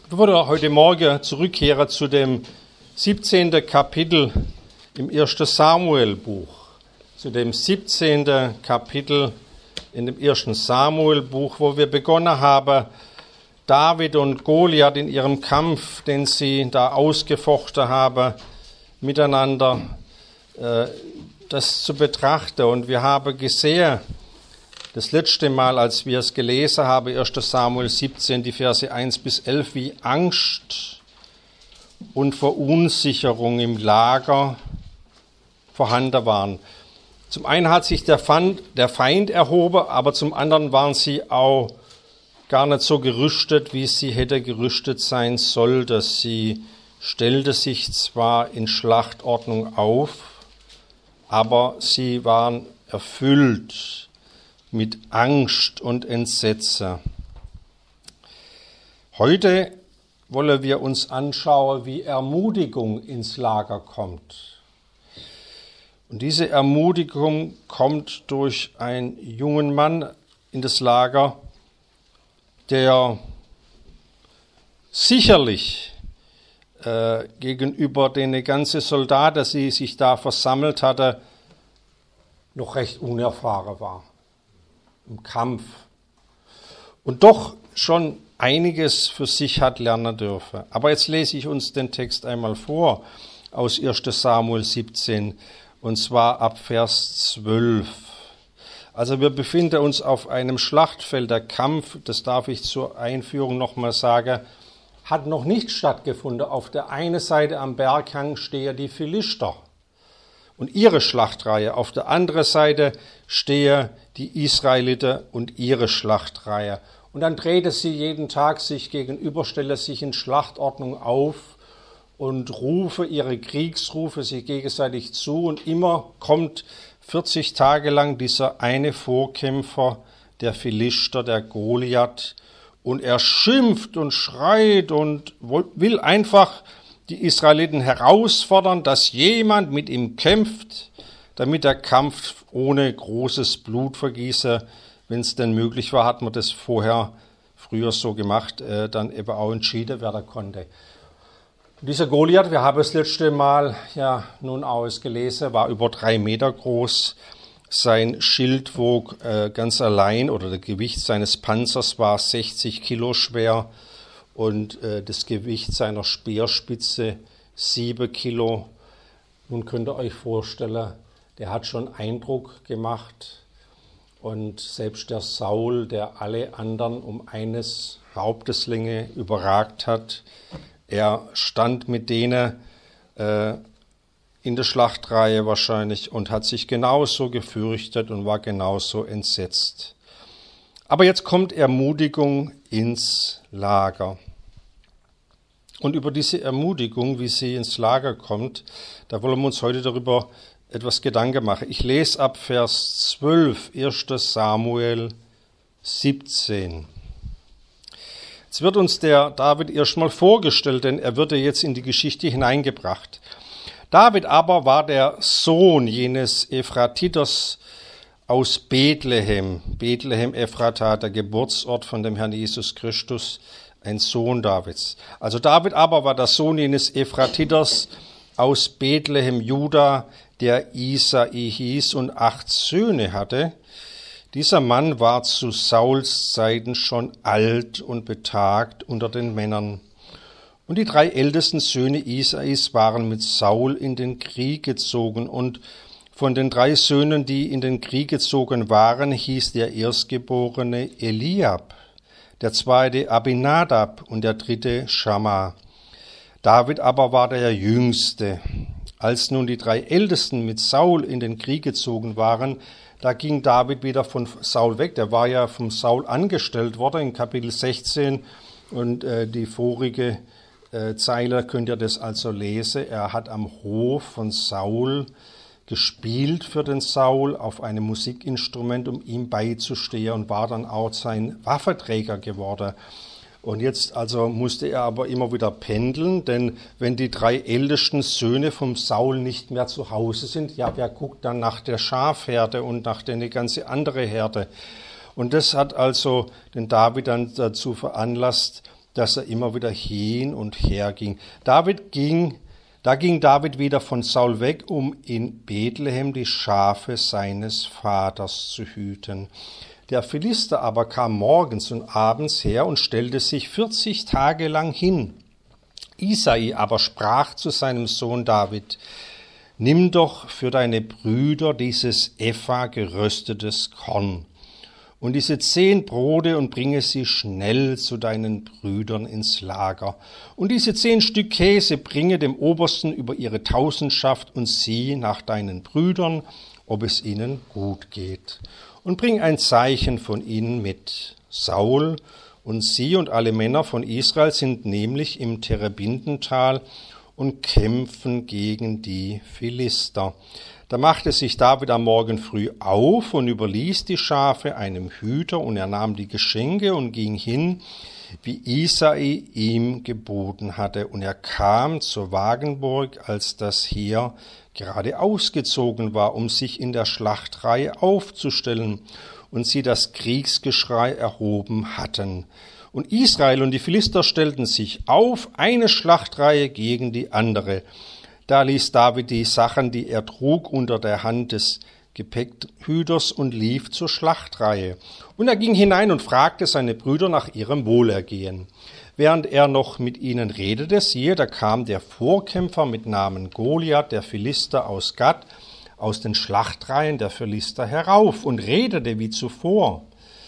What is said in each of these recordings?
Ich würde heute Morgen zurückkehren zu dem 17. Kapitel im 1. Samuel-Buch. Zu dem 17. Kapitel in dem 1. Samuel-Buch, wo wir begonnen haben, David und Goliath in ihrem Kampf, den sie da ausgefochten haben, miteinander das zu betrachten. Und wir haben gesehen, das letzte Mal, als wir es gelesen haben, 1. Samuel 17, die Verse 1 bis 11, wie Angst und Verunsicherung im Lager vorhanden waren. Zum einen hat sich der Feind erhoben, aber zum anderen waren sie auch gar nicht so gerüstet, wie sie hätte gerüstet sein sollte. Sie stellte sich zwar in Schlachtordnung auf, aber sie waren erfüllt mit Angst und Entsetzen. Heute wollen wir uns anschauen, wie Ermutigung ins Lager kommt. Und diese Ermutigung kommt durch einen jungen Mann in das Lager, der sicherlich gegenüber den ganzen Soldaten, die sich da versammelt hatte, noch recht unerfahren war im Kampf und doch schon einiges für sich hat lernen dürfen. Aber jetzt lese ich uns den Text einmal vor aus 1. Samuel 17 und zwar ab Vers 12. Also wir befinden uns auf einem Schlachtfeld. Der Kampf, das darf ich zur Einführung nochmal sagen, hat noch nicht stattgefunden. Auf der einen Seite am Berghang stehen die Philister und ihre Schlachtreihe. Auf der anderen Seite stehen die Israeliten und ihre Schlachtreihe. Und dann drehte sie jeden Tag sich gegenüber, stelle sich in Schlachtordnung auf und rufe ihre Kriegsrufe sich gegenseitig zu. Und immer kommt 40 Tage lang dieser eine Vorkämpfer, der Philister, der Goliath, und er schimpft und schreit und will einfach die Israeliten herausfordern, dass jemand mit ihm kämpft, damit der Kampf ohne großes Blutvergießen, wenn es denn möglich war, hat man das früher so gemacht, dann eben auch entschieden werden konnte. Und dieser Goliath, wir haben das letzte Mal ja nun ausgelesen, war über 3 Meter groß. Sein Schild wog ganz allein, oder das Gewicht seines Panzers war 60 Kilo schwer und das Gewicht seiner Speerspitze 7 Kilo. Nun könnt ihr euch vorstellen, der hat schon Eindruck gemacht. Und selbst der Saul, der alle anderen um eines Haupteslänge überragt hat, er stand mit denen in der Schlachtreihe wahrscheinlich und hat sich genauso gefürchtet und war genauso entsetzt. Aber jetzt kommt Ermutigung ins Lager. Und über diese Ermutigung, wie sie ins Lager kommt, da wollen wir uns heute darüber etwas Gedanken machen. Ich lese ab Vers 12, 1. Samuel 17. Jetzt wird uns der David erstmal vorgestellt, denn er wird jetzt in die Geschichte hineingebracht. David aber war der Sohn jenes Ephratiters aus Bethlehem. Bethlehem Ephrata, der Geburtsort von dem Herrn Jesus Christus, ein Sohn Davids. Also David aber war der Sohn jenes Ephratiters aus Bethlehem, Juda, der Isai hieß und 8 Söhne hatte. Dieser Mann war zu Sauls Zeiten schon alt und betagt unter den Männern. Und die 3 ältesten Söhne Isais waren mit Saul in den Krieg gezogen. Und von den 3 Söhnen, die in den Krieg gezogen waren, hieß der Erstgeborene Eliab, der zweite Abinadab und der dritte Schamma. David aber war der Jüngste. Als nun die 3 Ältesten mit Saul in den Krieg gezogen waren, da ging David wieder von Saul weg. Der war ja vom Saul angestellt worden in Kapitel 16 und die vorige Zeile könnt ihr das also lesen. Er hat am Hof von Saul gespielt für den Saul auf einem Musikinstrument, um ihm beizustehen und war dann auch sein Waffenträger geworden. Und jetzt also musste er aber immer wieder pendeln, denn wenn die 3 ältesten Söhne vom Saul nicht mehr zu Hause sind, ja, wer guckt dann nach der Schafherde und nach der ganze andere Herde? Und das hat also den David dann dazu veranlasst, dass er immer wieder hin und her ging. Da ging David wieder von Saul weg, um in Bethlehem die Schafe seines Vaters zu hüten. Der Philister aber kam morgens und abends her und stellte sich 40 Tage lang hin. Isai aber sprach zu seinem Sohn David: Nimm doch für deine Brüder dieses Epha geröstetes Korn und diese 10 Brote und bringe sie schnell zu deinen Brüdern ins Lager. Und diese 10 Stück Käse bringe dem Obersten über ihre Tausendschaft und sieh nach deinen Brüdern, ob es ihnen gut geht. Und bring ein Zeichen von ihnen mit. Saul und sie und alle Männer von Israel sind nämlich im Terebintental und kämpfen gegen die Philister. Da machte sich David am Morgen früh auf und überließ die Schafe einem Hüter, und er nahm die Geschenke und ging hin, wie Isai ihm geboten hatte. Und er kam zur Wagenburg, als das Heer gerade ausgezogen war, um sich in der Schlachtreihe aufzustellen, und sie das Kriegsgeschrei erhoben hatten. Und Israel und die Philister stellten sich auf, eine Schlachtreihe gegen die andere. Da ließ David die Sachen, die er trug, unter der Hand des Gepäckhüters und lief zur Schlachtreihe. Und er ging hinein und fragte seine Brüder nach ihrem Wohlergehen. Während er noch mit ihnen redete, siehe, da kam der Vorkämpfer mit Namen Goliath, der Philister aus Gat, aus den Schlachtreihen der Philister herauf und redete wie zuvor,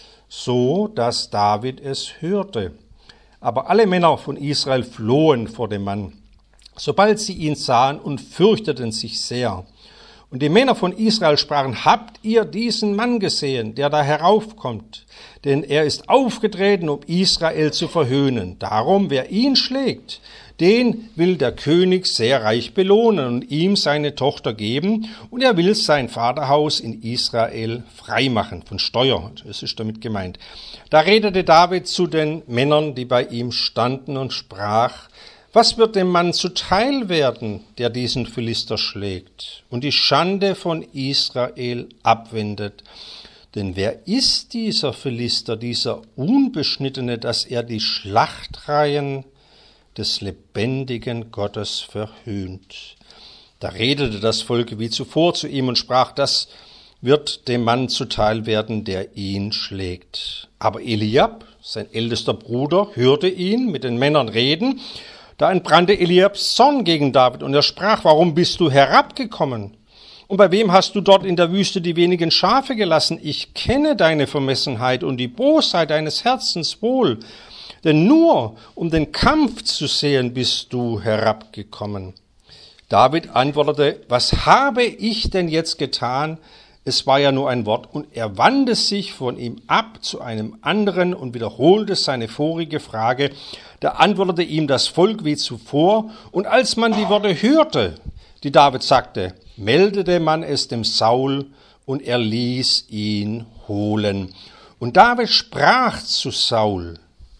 so dass David es hörte. Aber alle Männer von Israel flohen vor dem Mann, sobald sie ihn sahen, und fürchteten sich sehr. Und die Männer von Israel sprachen: Habt ihr diesen Mann gesehen, der da heraufkommt? Denn er ist aufgetreten, um Israel zu verhöhnen. Darum, wer ihn schlägt, den will der König sehr reich belohnen und ihm seine Tochter geben, und er will sein Vaterhaus in Israel freimachen von Steuer. Das ist damit gemeint. Da redete David zu den Männern, die bei ihm standen, und sprach: Was wird dem Mann zuteil werden, der diesen Philister schlägt und die Schande von Israel abwendet? Denn wer ist dieser Philister, dieser Unbeschnittene, dass er die Schlachtreihen des lebendigen Gottes verhöhnt? Da redete das Volk wie zuvor zu ihm und sprach: Das wird dem Mann zuteil werden, der ihn schlägt. Aber Eliab, sein ältester Bruder, hörte ihn mit den Männern reden. Da entbrannte Eliabs Zorn gegen David, und er sprach: Warum bist du herabgekommen? Und bei wem hast du dort in der Wüste die wenigen Schafe gelassen? Ich kenne deine Vermessenheit und die Bosheit deines Herzens wohl. Denn nur um den Kampf zu sehen bist du herabgekommen. David antwortete: Was habe ich denn jetzt getan? Es war ja nur ein Wort. Und er wandte sich von ihm ab zu einem anderen und wiederholte seine vorige Frage. Da antwortete ihm das Volk wie zuvor. Und als man die Worte hörte, die David sagte, meldete man es dem Saul, und er ließ ihn holen. Und David sprach zu Saul: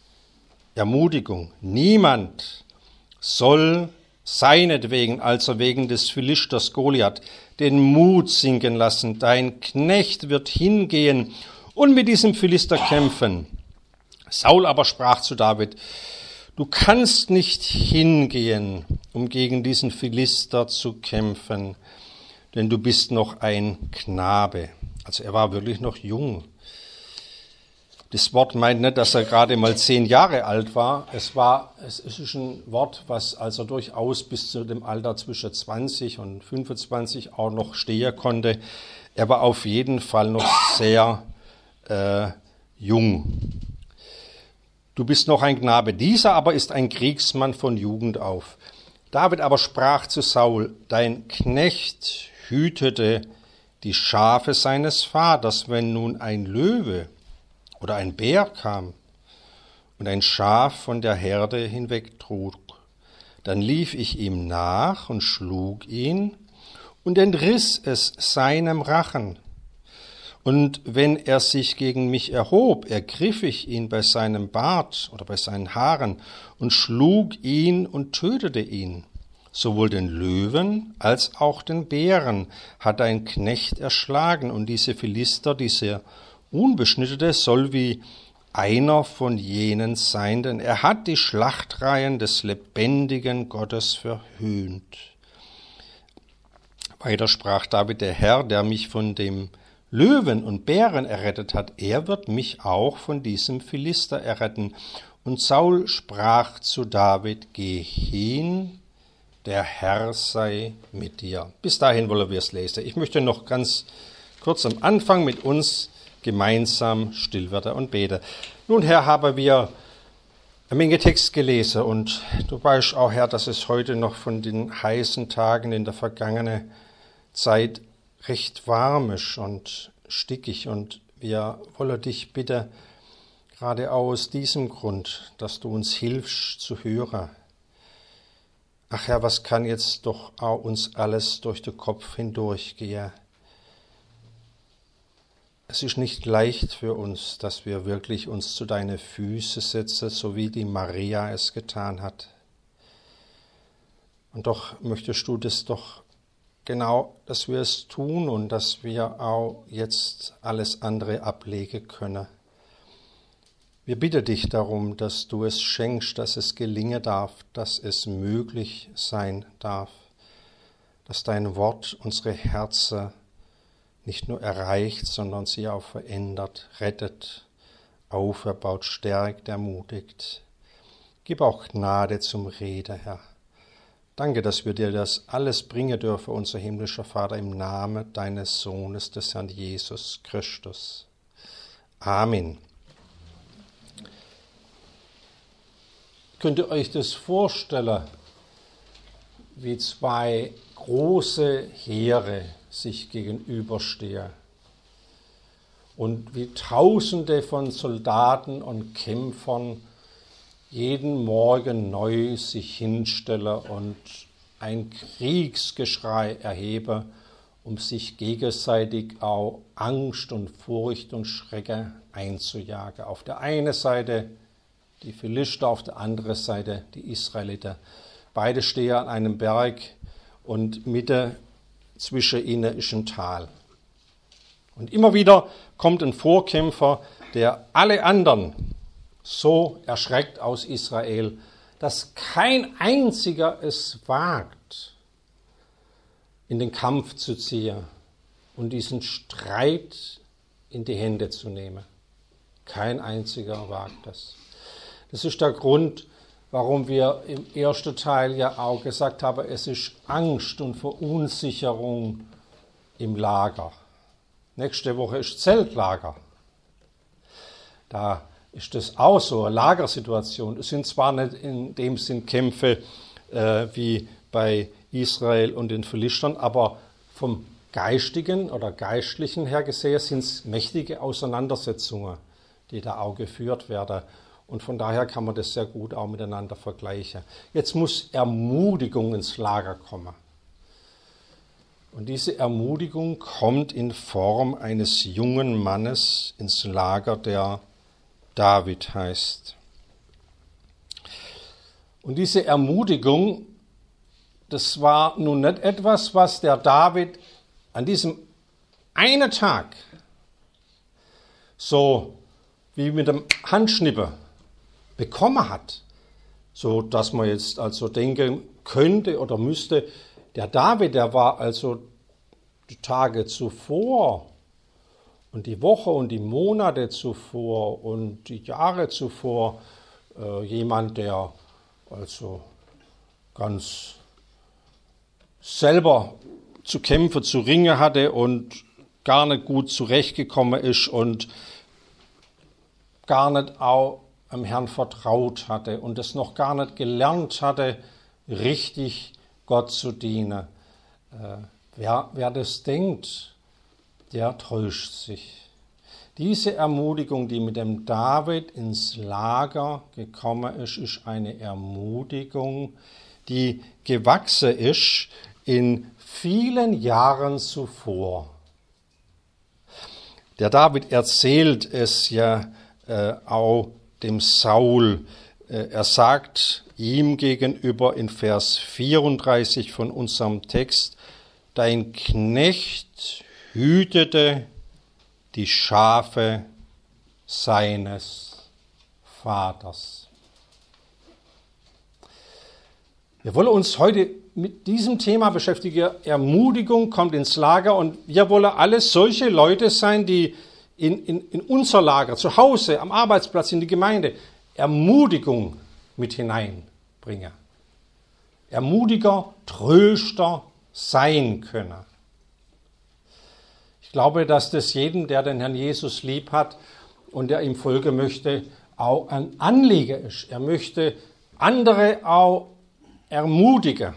Ermutigung: Niemand soll seinetwegen, also wegen des Philisters Goliath, den Mut sinken lassen. Dein Knecht wird hingehen und mit diesem Philister kämpfen. Saul aber sprach zu David: Du kannst nicht hingehen, um gegen diesen Philister zu kämpfen, denn du bist noch ein Knabe. Also er war wirklich noch jung. Das Wort meint nicht, dass er gerade mal 10 Jahre alt war. Es ist ein Wort, was also durchaus bis zu dem Alter zwischen 20 und 25 auch noch stehen konnte. Er war auf jeden Fall noch sehr jung. Du bist noch ein Knabe. Dieser aber ist ein Kriegsmann von Jugend auf. David aber sprach zu Saul: Dein Knecht hütete die Schafe seines Vaters, wenn nun ein Löwe oder ein Bär kam und ein Schaf von der Herde hinwegtrug. Dann lief ich ihm nach und schlug ihn und entriss es seinem Rachen. Und wenn er sich gegen mich erhob, ergriff ich ihn bei seinem Bart oder bei seinen Haaren und schlug ihn und tötete ihn. Sowohl den Löwen als auch den Bären hat ein Knecht erschlagen, und diese Philister, dieser Unbeschnittene, soll wie einer von jenen sein, denn er hat die Schlachtreihen des lebendigen Gottes verhöhnt. Weiter sprach David: Der Herr, der mich von dem Löwen und Bären errettet hat, er wird mich auch von diesem Philister erretten. Und Saul sprach zu David: Geh hin, der Herr sei mit dir. Bis dahin wollen wir es lesen. Ich möchte noch ganz kurz am Anfang mit uns gemeinsam still werden und beten. Nun, Herr, haben wir eine Menge Text gelesen und du weißt auch, Herr, dass es heute noch von den heißen Tagen in der vergangenen Zeit recht warm ist und stickig, und wir wollen dich bitten, gerade aus diesem Grund, dass du uns hilfst zu hören. Ach Herr, was kann jetzt doch auch uns alles durch den Kopf hindurchgehen? Es ist nicht leicht für uns, dass wir wirklich uns zu deinen Füßen setzen, so wie die Maria es getan hat. Und doch möchtest du das doch genau, dass wir es tun und dass wir auch jetzt alles andere ablegen können. Wir bitten dich darum, dass du es schenkst, dass es gelingen darf, dass es möglich sein darf, dass dein Wort unsere Herzen nicht nur erreicht, sondern sie auch verändert, rettet, auferbaut, stärkt, ermutigt. Gib auch Gnade zum Reden, Herr. Danke, dass wir dir das alles bringen dürfen, unser himmlischer Vater, im Namen deines Sohnes, des Herrn Jesus Christus. Amen. Könnt ihr euch das vorstellen, wie zwei große Heere sich gegenüberstehen und wie Tausende von Soldaten und Kämpfern jeden Morgen neu sich hinstellen und ein Kriegsgeschrei erheben, um sich gegenseitig auch Angst und Furcht und Schrecken einzujagen. Auf der einen Seite die Philister, auf der anderen Seite die Israeliter. Beide stehen an einem Berg und Mitte zwischen ihnen ist ein Tal. Und immer wieder kommt ein Vorkämpfer, der alle anderen so erschreckt aus Israel, dass kein einziger es wagt, in den Kampf zu ziehen und diesen Streit in die Hände zu nehmen. Kein einziger wagt das. Das ist der Grund, warum wir im ersten Teil ja auch gesagt haben, es ist Angst und Verunsicherung im Lager. Nächste Woche ist Zeltlager. Da ist das auch so, eine Lagersituation. Es sind zwar nicht in dem Sinn Kämpfe wie bei Israel und den Philistern, aber vom Geistigen oder Geistlichen her gesehen sind es mächtige Auseinandersetzungen, die da auch geführt werden. Und von daher kann man das sehr gut auch miteinander vergleichen. Jetzt muss Ermutigung ins Lager kommen. Und diese Ermutigung kommt in Form eines jungen Mannes ins Lager, der David heißt. Und diese Ermutigung, das war nun nicht etwas, was der David an diesem einen Tag so wie mit dem Handschnippen bekommen hat, so dass man jetzt also denken könnte oder müsste, der David, der war also die Tage zuvor und die Woche und die Monate zuvor und die Jahre zuvor jemand, der also ganz selber zu kämpfen, zu ringen hatte und gar nicht gut zurechtgekommen ist und gar nicht auch am Herrn vertraut hatte und es noch gar nicht gelernt hatte, richtig Gott zu dienen. Wer das denkt, der täuscht sich. Diese Ermutigung, die mit dem David ins Lager gekommen ist, ist eine Ermutigung, die gewachsen ist in vielen Jahren zuvor. Der David erzählt es ja auch dem Saul. Er sagt ihm gegenüber in Vers 34 von unserem Text: Dein Knecht hütete die Schafe seines Vaters. Wir wollen uns heute mit diesem Thema beschäftigen. Ermutigung kommt ins Lager und wir wollen alle solche Leute sein, die in unser Lager, zu Hause, am Arbeitsplatz, in die Gemeinde, Ermutigung mit hineinbringen. Ermutiger, Tröster sein können. Ich glaube, dass das jedem, der den Herrn Jesus lieb hat und der ihm folgen möchte, auch ein Anliegen ist. Er möchte andere auch ermutigen.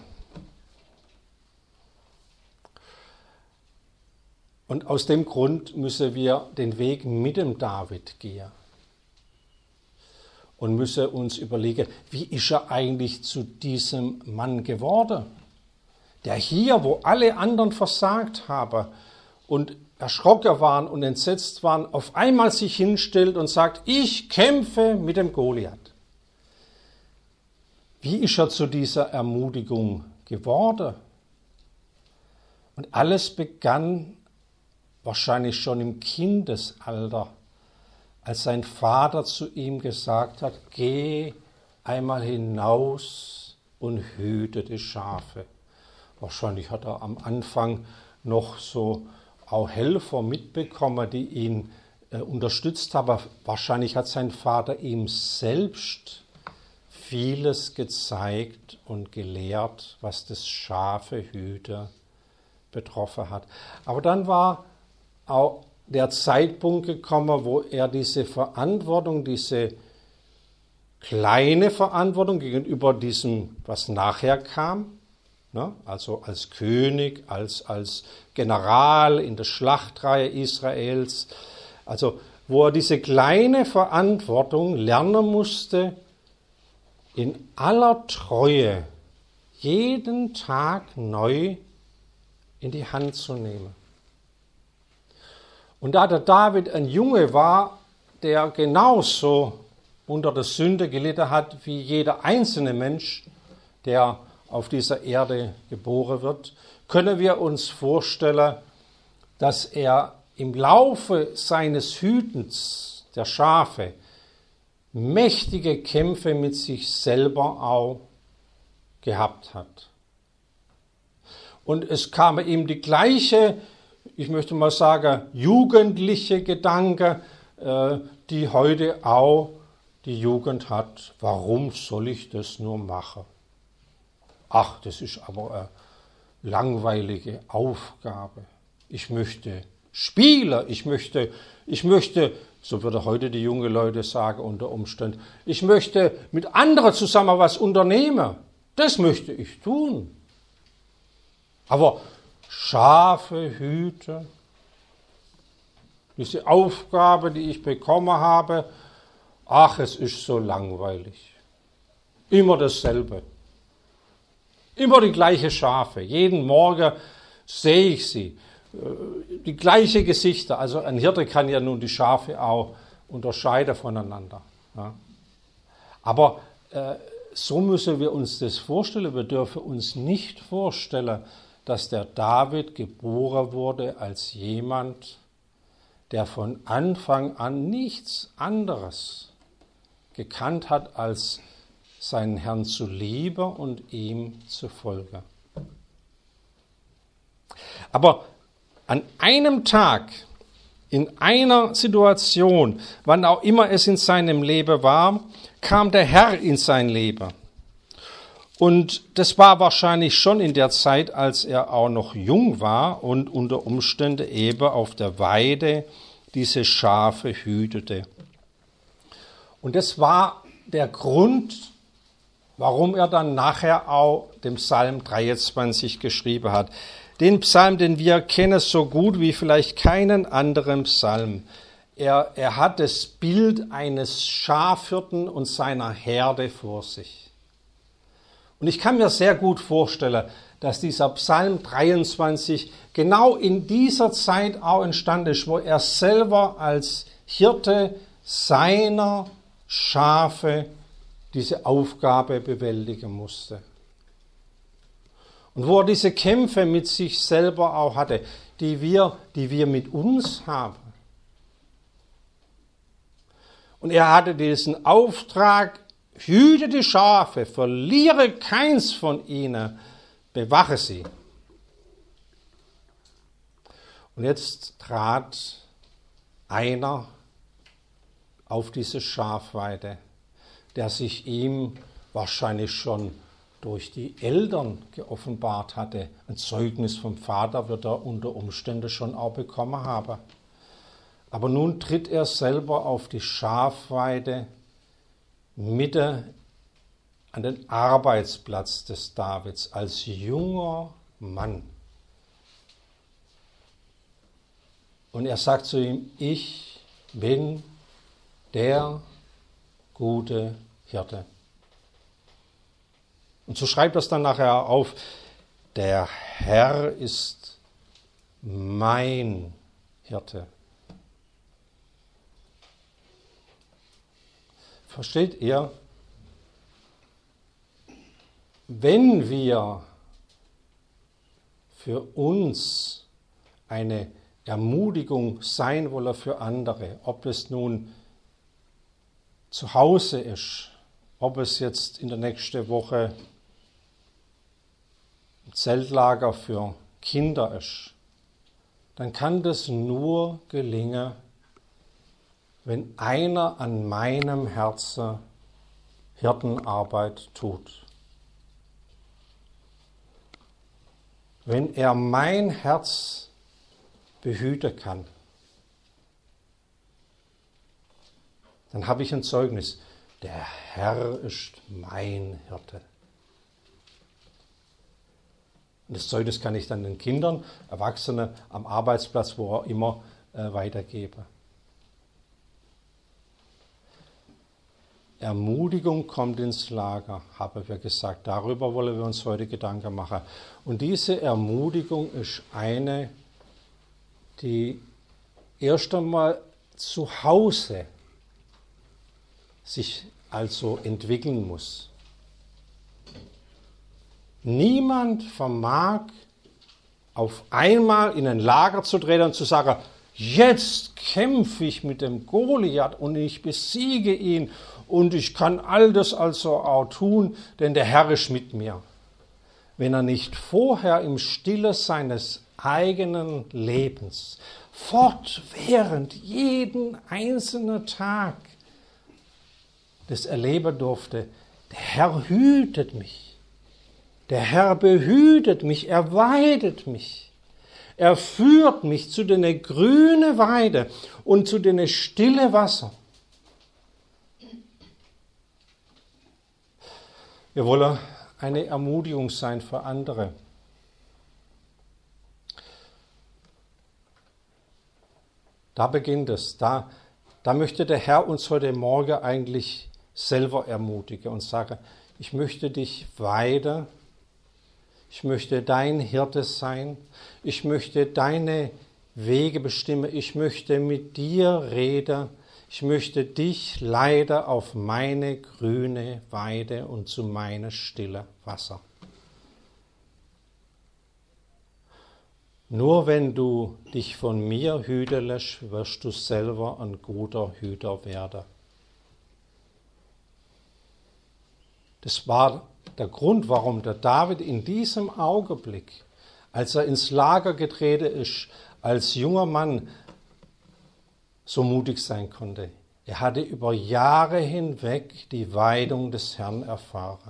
Und aus dem Grund müssen wir den Weg mit dem David gehen. Und müssen uns überlegen, wie ist er eigentlich zu diesem Mann geworden? Der hier, wo alle anderen versagt haben und erschrocken waren und entsetzt waren, auf einmal sich hinstellt und sagt, ich kämpfe mit dem Goliath. Wie ist er zu dieser Ermutigung geworden? Und alles begann wahrscheinlich schon im Kindesalter, als sein Vater zu ihm gesagt hat, geh einmal hinaus und hüte die Schafe. Wahrscheinlich hat er am Anfang noch so auch Helfer mitbekommen, die ihn unterstützt haben. Wahrscheinlich hat sein Vater ihm selbst vieles gezeigt und gelehrt, was das Schafehüter betroffen hat. Aber dann war auch der Zeitpunkt gekommen, wo er diese Verantwortung, diese kleine Verantwortung gegenüber diesem, was nachher kam, ne, also als König, als General in der Schlachtreihe Israels, also wo er diese kleine Verantwortung lernen musste, in aller Treue jeden Tag neu in die Hand zu nehmen. Und da der David ein Junge war, der genauso unter der Sünde gelitten hat wie jeder einzelne Mensch, der auf dieser Erde geboren wird, können wir uns vorstellen, dass er im Laufe seines Hütens der Schafe mächtige Kämpfe mit sich selber auch gehabt hat. Und es kam ihm die gleiche, ich möchte mal sagen, jugendliche Gedanke, die heute auch die Jugend hat. Warum soll ich das nur machen? Ach, das ist aber eine langweilige Aufgabe. Ich möchte spielen, ich möchte, so würde heute die jungen Leute sagen unter Umständen, ich möchte mit anderen zusammen was unternehmen. Das möchte ich tun. Aber Schafe hüten, diese Aufgabe, die ich bekommen habe, ach, es ist so langweilig. Immer dasselbe. Immer die gleichen Schafe. Jeden Morgen sehe ich sie. Die gleichen Gesichter. Also ein Hirte kann ja nun die Schafe auch unterscheiden voneinander. Ja. Aber so müssen wir uns das vorstellen. Wir dürfen uns nicht vorstellen, dass der David geboren wurde als jemand, der von Anfang an nichts anderes gekannt hat, als seinen Herrn zu lieben und ihm zu folgen. Aber an einem Tag, in einer Situation, wann auch immer es in seinem Leben war, kam der Herr in sein Leben. Und das war wahrscheinlich schon in der Zeit, als er auch noch jung war und unter Umständen eben auf der Weide diese Schafe hütete. Und das war der Grund, warum er dann nachher auch den Psalm 23 geschrieben hat. Den Psalm, den wir kennen so gut wie vielleicht keinen anderen Psalm. Er hat das Bild eines Schafhirten und seiner Herde vor sich. Und ich kann mir sehr gut vorstellen, dass dieser Psalm 23 genau in dieser Zeit auch entstanden ist, wo er selber als Hirte seiner Schafe diese Aufgabe bewältigen musste. Und wo er diese Kämpfe mit sich selber auch hatte, die wir mit uns haben. Und er hatte diesen Auftrag, hüte die Schafe, verliere keins von ihnen, bewache sie. Und jetzt trat einer auf diese Schafweide, der sich ihm wahrscheinlich schon durch die Eltern geoffenbart hatte. Ein Zeugnis vom Vater wird er unter Umständen schon auch bekommen haben. Aber nun tritt er selber auf die Schafweide mitten an den Arbeitsplatz des Davids als junger Mann. Und er sagt zu ihm, ich bin der gute Hirte. Und so schreibt er es dann nachher auf, der Herr ist mein Hirte. Versteht ihr? Wenn wir für uns eine Ermutigung sein wollen für andere, ob es nun zu Hause ist, ob es jetzt in der nächsten Woche ein Zeltlager für Kinder ist, dann kann das nur gelingen, wenn einer an meinem Herzen Hirtenarbeit tut. Wenn er mein Herz behüten kann, dann habe ich ein Zeugnis. Der Herr ist mein Hirte. Und das Zeugnis kann ich dann den Kindern, Erwachsenen am Arbeitsplatz, wo auch immer, weitergeben. Ermutigung kommt ins Lager, haben wir gesagt. Darüber wollen wir uns heute Gedanken machen. Und diese Ermutigung ist eine, die erst einmal zu Hause sich also entwickeln muss. Niemand vermag auf einmal in ein Lager zu treten und zu sagen, jetzt kämpfe ich mit dem Goliath und ich besiege ihn und ich kann all das also auch tun, denn der Herr ist mit mir. Wenn er nicht vorher im Stille seines eigenen Lebens, fortwährend jeden einzelnen Tag das erleben durfte, der Herr hütet mich, der Herr behütet mich, er weidet mich, er führt mich zu den grünen Weide und zu den stille Wasser. Wir wollen eine Ermutigung sein für andere. Da beginnt es. Da möchte der Herr uns heute Morgen eigentlich selber ermutigen und sagen, ich möchte dich weiden, ich möchte dein Hirte sein, ich möchte deine Wege bestimmen, ich möchte mit dir reden, ich möchte dich leiten auf meine grüne Weide und zu meinem stillen Wasser. Nur wenn du dich von mir hüten lässt, wirst du selber ein guter Hüter werden. Das war der Grund, warum der David in diesem Augenblick, als er ins Lager getreten ist, als junger Mann so mutig sein konnte. Er hatte über Jahre hinweg die Weidung des Herrn erfahren.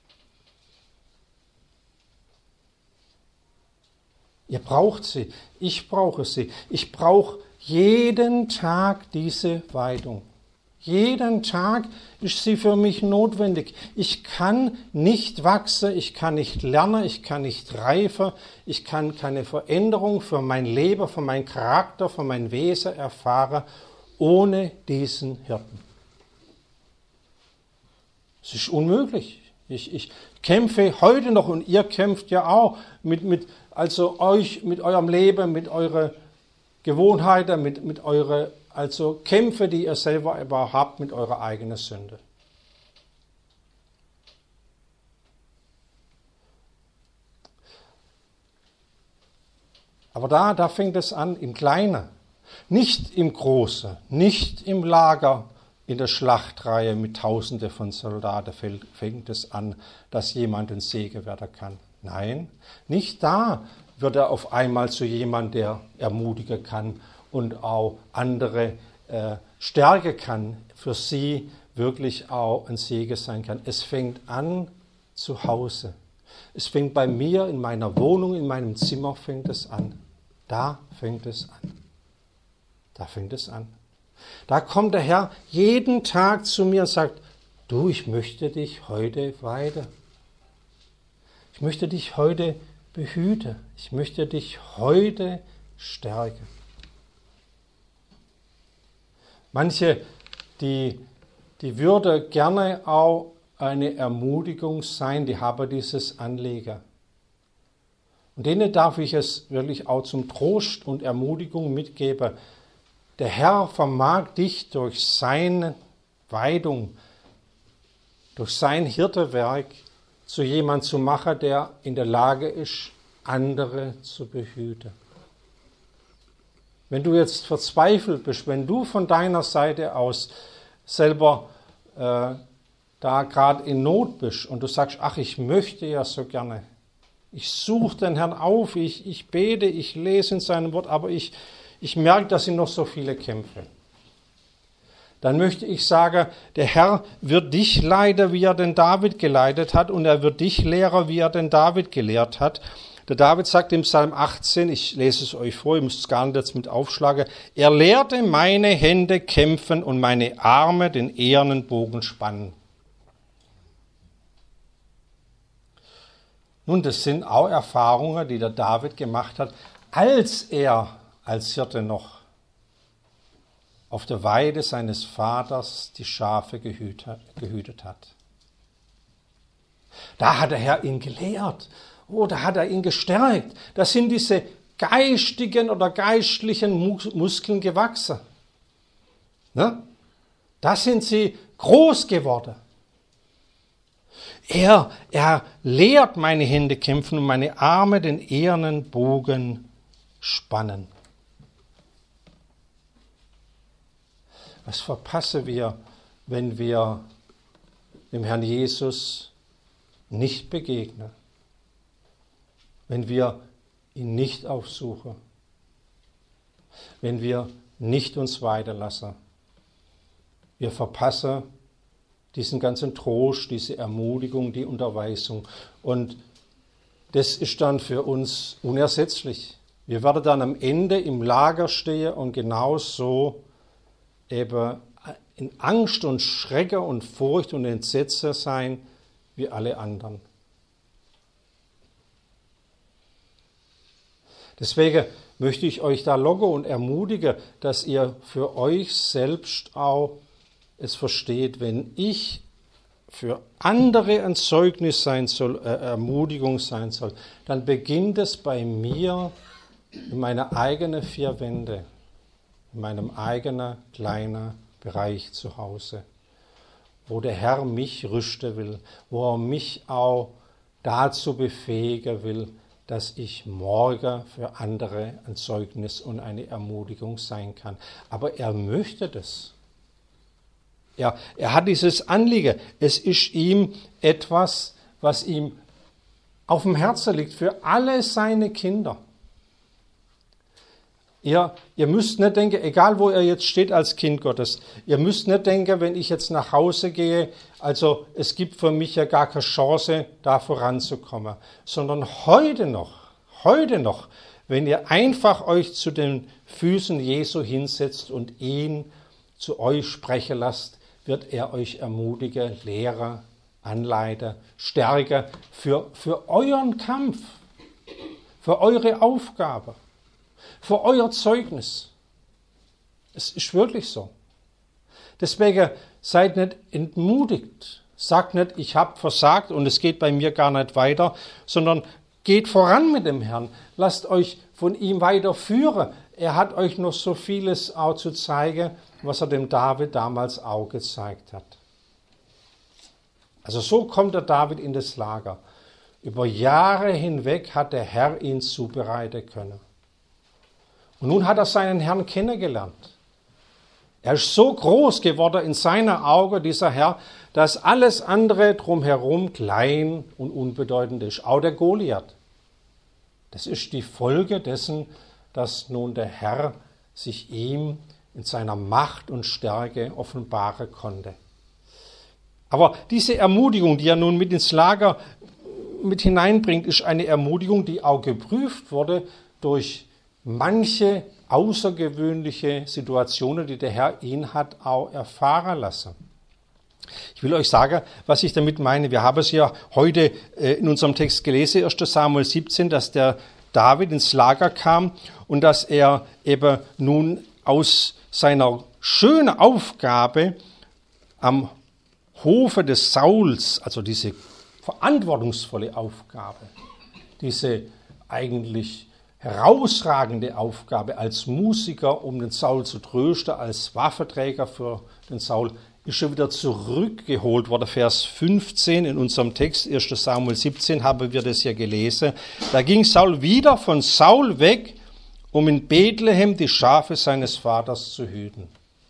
Ihr braucht sie, ich brauche sie. Ich brauche jeden Tag diese Weidung. Jeden Tag ist sie für mich notwendig. Ich kann nicht wachsen, ich kann nicht lernen, ich kann nicht reifen, ich kann keine Veränderung für mein Leben, für meinen Charakter, für mein Wesen erfahren, ohne diesen Hirten. Es ist unmöglich. Ich kämpfe heute noch und ihr kämpft ja auch mit eurem Leben, mit euren Gewohnheiten, mit euren Kämpfe, die ihr selber aber habt mit eurer eigenen Sünde. Aber da fängt es an im Kleinen, nicht im Großen, nicht im Lager in der Schlachtreihe mit Tausenden von Soldaten fängt es an, dass jemand ein Segen werden kann. Nein, nicht da wird er auf einmal zu jemandem, der ermutigen kann und auch andere stärken kann, für sie wirklich auch ein Segen sein kann. Es fängt an zu Hause. Es fängt bei mir, in meiner Wohnung, in meinem Zimmer fängt es an. Da fängt es an. Da fängt es an. Da kommt der Herr jeden Tag zu mir und sagt, du, ich möchte dich heute weiden. Ich möchte dich heute behüten. Ich möchte dich heute stärken. Manche, die würde gerne auch eine Ermutigung sein, die haben dieses Anliegen. Und denen darf ich es wirklich auch zum Trost und Ermutigung mitgeben. Der Herr vermag dich durch seine Weidung, durch sein Hirtewerk zu jemand zu machen, der in der Lage ist, andere zu behüten. Wenn du jetzt verzweifelt bist, wenn du von deiner Seite aus selber da gerade in Not bist und du sagst, ach, ich möchte ja so gerne, ich suche den Herrn auf, ich bete, ich lese in seinem Wort, aber ich merke, dass sind noch so viele Kämpfe. Dann möchte ich sagen, der Herr wird dich leiten, wie er den David geleitet hat, und er wird dich lehren, wie er den David gelehrt hat. Der David sagt im Psalm 18, ich lese es euch vor, ihr müsst es gar nicht jetzt mit aufschlagen, er lehrte meine Hände kämpfen und meine Arme den ehernen Bogen spannen. Nun, das sind auch Erfahrungen, die der David gemacht hat, als er als Hirte noch auf der Weide seines Vaters die Schafe gehütet hat. Da hat der Herr ihn gelehrt. Oh, da hat er ihn gestärkt. Da sind diese geistigen oder geistlichen Muskeln gewachsen. Ne? Da sind sie groß geworden. Er lehrt meine Hände kämpfen und meine Arme den ehernen Bogen spannen. Was verpassen wir, wenn wir dem Herrn Jesus nicht begegnen? Wenn wir ihn nicht aufsuchen? Wenn wir nicht uns weiterlassen? Wir verpassen diesen ganzen Trost, diese Ermutigung, die Unterweisung. Und das ist dann für uns unersetzlich. Wir werden dann am Ende im Lager stehen und genauso eben in Angst und Schrecken und Furcht und Entsetzen sein wie alle anderen. Deswegen möchte ich euch da locken und ermutigen, dass ihr für euch selbst auch es versteht, wenn ich für andere ein Zeugnis sein soll, Ermutigung sein soll, dann beginnt es bei mir in meiner eigenen vier Wände, in meinem eigenen kleinen Bereich zu Hause, wo der Herr mich rüsten will, wo er mich auch dazu befähigen will, dass ich morgen für andere ein Zeugnis und eine Ermutigung sein kann. Aber er möchte das. Er hat dieses Anliegen. Es ist ihm etwas, was ihm auf dem Herzen liegt, für alle seine Kinder. Ihr müsst nicht denken, egal wo ihr jetzt steht als Kind Gottes, ihr müsst nicht denken, wenn ich jetzt nach Hause gehe, also es gibt für mich ja gar keine Chance, da voranzukommen, sondern heute noch, wenn ihr einfach euch zu den Füßen Jesu hinsetzt und ihn zu euch sprechen lasst, wird er euch ermutigen, lehren, anleiten, stärken für euren Kampf, für eure Aufgabe, für euer Zeugnis. Es ist wirklich so. Deswegen seid nicht entmutigt. Sagt nicht, ich habe versagt und es geht bei mir gar nicht weiter, sondern geht voran mit dem Herrn. Lasst euch von ihm weiter führen. Er hat euch noch so vieles auch zu zeigen, was er dem David damals auch gezeigt hat. Also so kommt der David in das Lager. Über Jahre hinweg hat der Herr ihn zubereiten können. Und nun hat er seinen Herrn kennengelernt. Er ist so groß geworden in seiner Augen, dieser Herr, dass alles andere drumherum klein und unbedeutend ist. Auch der Goliath. Das ist die Folge dessen, dass nun der Herr sich ihm in seiner Macht und Stärke offenbaren konnte. Aber diese Ermutigung, die er nun mit ins Lager mit hineinbringt, ist eine Ermutigung, die auch geprüft wurde durch manche außergewöhnliche Situationen, die der Herr ihn hat auch erfahren lassen. Ich will euch sagen, was ich damit meine. Wir haben es ja heute in unserem Text gelesen, 1. Samuel 17, dass der David ins Lager kam und dass er eben nun aus seiner schönen Aufgabe am Hofe des Sauls, also diese verantwortungsvolle Aufgabe, diese eigentlich herausragende Aufgabe als Musiker, um den Saul zu trösten, als Waffenträger für den Saul, ist schon wieder zurückgeholt worden. Vers 15 in unserem Text, 1. Samuel 17, haben wir das ja gelesen. Da ging Saul wieder von Saul weg, um in Bethlehem die Schafe seines Vaters zu hüten.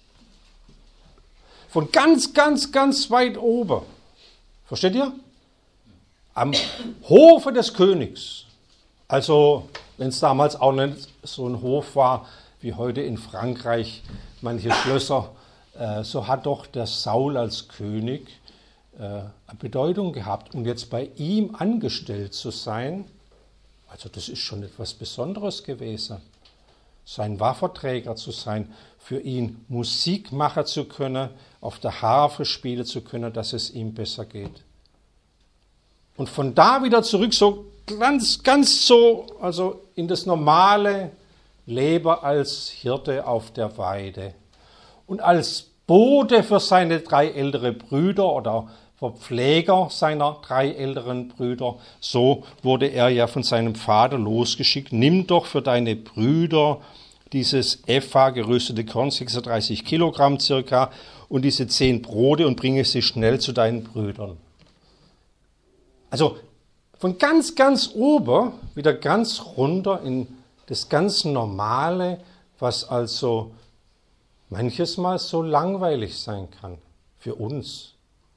Von ganz, ganz, ganz weit oben. Versteht ihr? Am Hofe des Königs. Also, wenn es damals auch nicht so ein Hof war, wie heute in Frankreich, manche Schlösser, so hat doch der Saul als König eine Bedeutung gehabt. Und jetzt bei ihm angestellt zu sein, also das ist schon etwas Besonderes gewesen. Sein Waffenträger zu sein, für ihn Musik machen zu können, auf der Harfe spielen zu können, dass es ihm besser geht. Und von da wieder zurück, so ganz so, also in das normale Leben als Hirte auf der Weide. Und als Bote für seine 3 ältere Brüder oder Verpfleger seiner 3 älteren Brüder, so wurde er ja von seinem Vater losgeschickt. Nimm doch für deine Brüder dieses Epha geröstete Korn, 36 Kilogramm circa, und diese 10 Brote und bringe sie schnell zu deinen Brüdern. Also von ganz, ganz oben wieder ganz runter in das ganz Normale, was also manches Mal so langweilig sein kann für uns.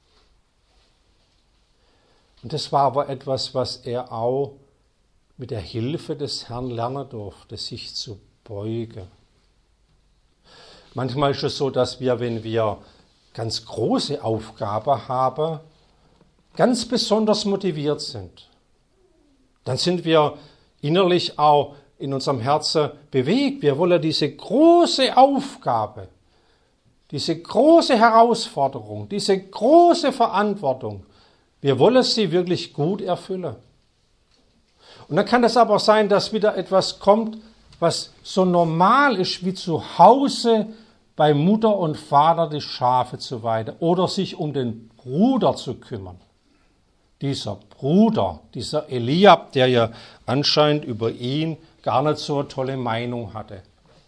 Und das war aber etwas, was er auch mit der Hilfe des Herrn lernen durfte, sich zu beugen. Manchmal ist es so, dass wir, wenn wir ganz große Aufgaben haben, ganz besonders motiviert sind. Dann sind wir innerlich auch in unserem Herzen bewegt. Wir wollen diese große Aufgabe, diese große Herausforderung, diese große Verantwortung, wir wollen sie wirklich gut erfüllen. Und dann kann es aber sein, dass wieder etwas kommt, was so normal ist wie zu Hause bei Mutter und Vater die Schafe zu weiden oder sich um den Bruder zu kümmern. Dieser Bruder, dieser Eliab, der ja anscheinend über ihn gar nicht so eine tolle Meinung hatte.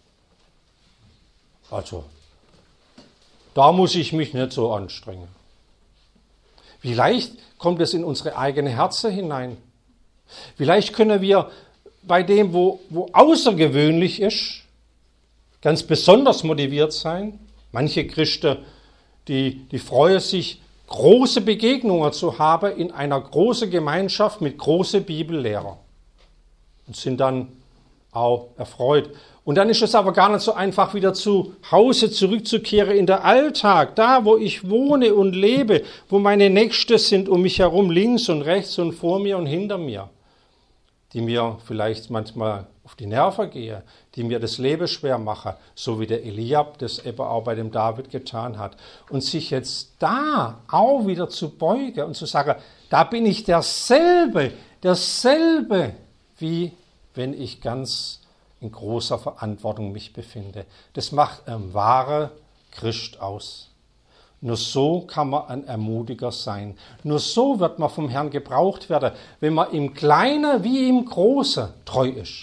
Also, da muss ich mich nicht so anstrengen. Wie leicht kommt es in unsere eigene Herzen hinein? Vielleicht können wir bei dem, wo außergewöhnlich ist, ganz besonders motiviert sein. Manche Christen, die freuen sich, große Begegnungen zu haben in einer großen Gemeinschaft mit großen Bibellehrern und sind dann auch erfreut. Und dann ist es aber gar nicht so einfach, wieder zu Hause zurückzukehren in den Alltag, da wo ich wohne und lebe, wo meine Nächsten sind um mich herum, links und rechts und vor mir und hinter mir, die mir vielleicht manchmal auf die Nerven gehen, die mir das Leben schwer machen, so wie der Eliab das eben auch bei dem David getan hat. Und sich jetzt da auch wieder zu beugen und zu sagen, da bin ich derselbe, wie wenn ich ganz in großer Verantwortung mich befinde. Das macht ein wahrer Christ aus. Nur so kann man ein Ermutiger sein. Nur so wird man vom Herrn gebraucht werden, wenn man im Kleinen wie im Großen treu ist.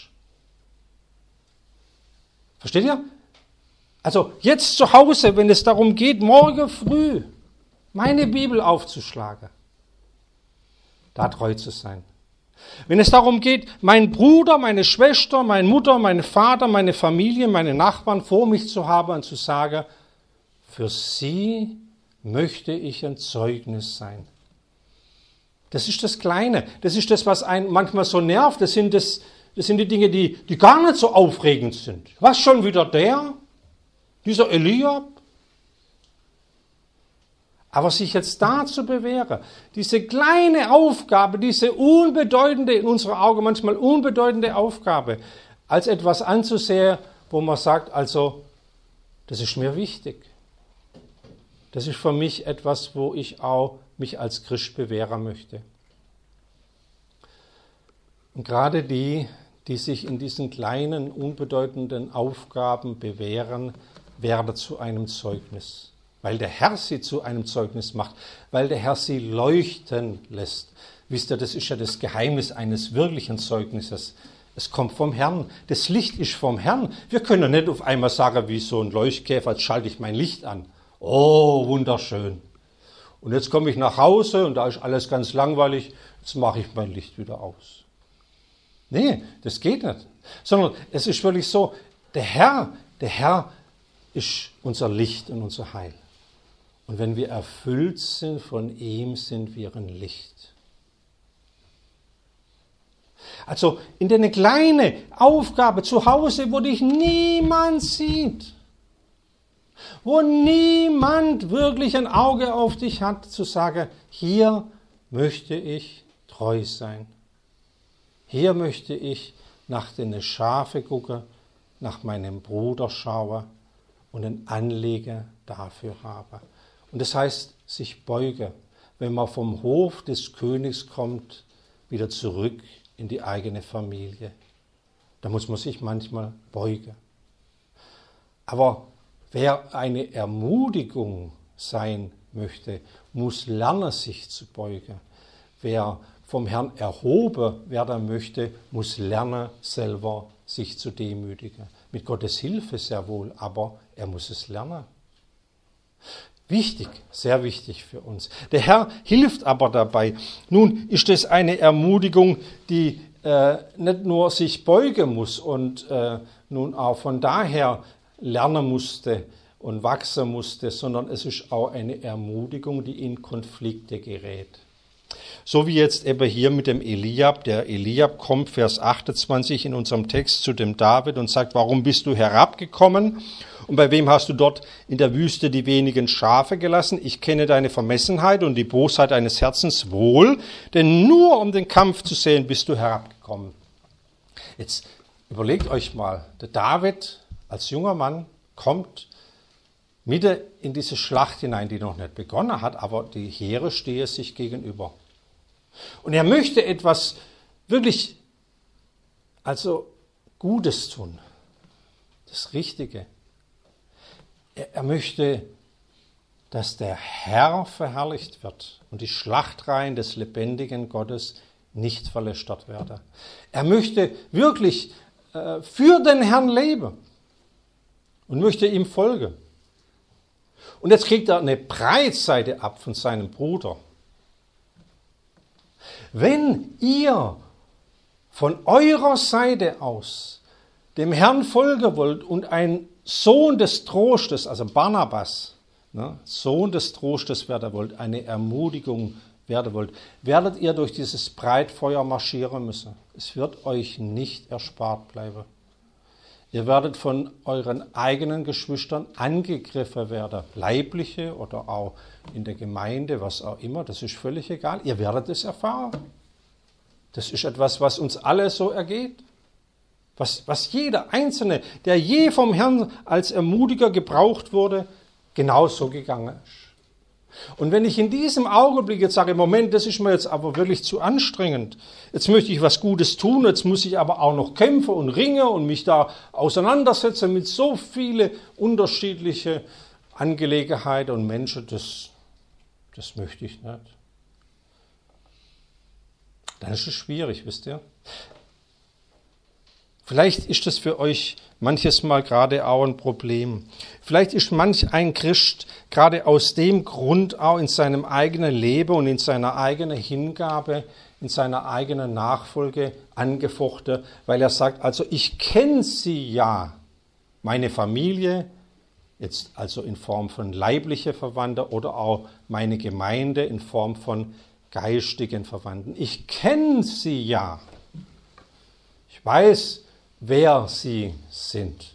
Versteht ihr? Also jetzt zu Hause, wenn es darum geht, morgen früh meine Bibel aufzuschlagen, da treu zu sein. Wenn es darum geht, meinen Bruder, meine Schwester, meine Mutter, meinen Vater, meine Familie, meine Nachbarn vor mich zu haben und zu sagen, für sie möchte ich ein Zeugnis sein. Das ist das Kleine. Das ist das, was einen manchmal so nervt. Das sind die Dinge, die gar nicht so aufregend sind. Was, schon wieder der? Dieser Eliab? Aber sich jetzt dazu bewähren, diese kleine Aufgabe, diese unbedeutende, in unserer Augen manchmal unbedeutende Aufgabe, als etwas anzusehen, wo man sagt, also, das ist mir wichtig. Das ist für mich etwas, wo ich auch mich als Christ bewähren möchte. Und gerade die sich in diesen kleinen, unbedeutenden Aufgaben bewähren, werden zu einem Zeugnis. Weil der Herr sie zu einem Zeugnis macht, weil der Herr sie leuchten lässt. Wisst ihr, das ist ja das Geheimnis eines wirklichen Zeugnisses. Es kommt vom Herrn. Das Licht ist vom Herrn. Wir können nicht auf einmal sagen, wie so ein Leuchtkäfer, jetzt schalte ich mein Licht an. Oh, wunderschön. Und jetzt komme ich nach Hause und da ist alles ganz langweilig, jetzt mache ich mein Licht wieder aus. Nee, das geht nicht. Sondern es ist wirklich so, der Herr ist unser Licht und unser Heil. Und wenn wir erfüllt sind von ihm, sind wir ein Licht. Also in eine kleine Aufgabe zu Hause, wo dich niemand sieht, wo niemand wirklich ein Auge auf dich hat, zu sagen, hier möchte ich treu sein. Hier möchte ich nach den Schafe gucken, nach meinem Bruder schauen und ein Anliegen dafür haben. Und das heißt, sich beugen, wenn man vom Hof des Königs kommt, wieder zurück in die eigene Familie. Da muss man sich manchmal beugen. Aber wer eine Ermutigung sein möchte, muss lernen, sich zu beugen. Wer vom Herrn erhoben werden möchte, muss lernen, selber sich zu demütigen. Mit Gottes Hilfe sehr wohl, aber er muss es lernen. Wichtig, sehr wichtig für uns. Der Herr hilft aber dabei. Nun ist es eine Ermutigung, die nicht nur sich beugen muss und nun auch von daher lernen musste und wachsen musste, sondern es ist auch eine Ermutigung, die in Konflikte gerät. So wie jetzt eben hier mit dem Eliab. Der Eliab kommt, Vers 28 in unserem Text, zu dem David und sagt, warum bist du herabgekommen? Und bei wem hast du dort in der Wüste die wenigen Schafe gelassen? Ich kenne deine Vermessenheit und die Bosheit deines Herzens wohl, denn nur um den Kampf zu sehen bist du herabgekommen. Jetzt überlegt euch mal, der David als junger Mann kommt mitten in diese Schlacht hinein, die noch nicht begonnen hat, aber die Heere stehen sich gegenüber. Und er möchte etwas wirklich, also Gutes tun, das Richtige. Er möchte, dass der Herr verherrlicht wird und die Schlachtreihen des lebendigen Gottes nicht verlästert werden. Er möchte wirklich für den Herrn leben und möchte ihm folgen. Und jetzt kriegt er eine Breitseite ab von seinem Bruder. Wenn ihr von eurer Seite aus dem Herrn folgen wollt und ein Sohn des Trostes, also Barnabas, Sohn des Trostes werden wollt, eine Ermutigung werden wollt, werdet ihr durch dieses Breitfeuer marschieren müssen. Es wird euch nicht erspart bleiben. Ihr werdet von euren eigenen Geschwistern angegriffen werden, leibliche oder auch in der Gemeinde, was auch immer, das ist völlig egal. Ihr werdet es erfahren. Das ist etwas, was uns alle so ergeht. Was jeder Einzelne, der je vom Herrn als Ermutiger gebraucht wurde, genauso gegangen ist. Und wenn ich in diesem Augenblick jetzt sage, Moment, das ist mir jetzt aber wirklich zu anstrengend, jetzt möchte ich was Gutes tun, jetzt muss ich aber auch noch kämpfen und ringen und mich da auseinandersetzen mit so vielen unterschiedlichen Angelegenheiten und Menschen, das möchte ich nicht. Dann ist es schwierig, wisst ihr? Vielleicht ist das für euch manches Mal gerade auch ein Problem. Vielleicht ist manch ein Christ gerade aus dem Grund auch in seinem eigenen Leben und in seiner eigenen Hingabe, in seiner eigenen Nachfolge angefochten, weil er sagt, also ich kenne sie ja, meine Familie, jetzt also in Form von leibliche Verwandte oder auch meine Gemeinde in Form von geistigen Verwandten. Ich kenne sie ja. Ich weiß, wer sie sind.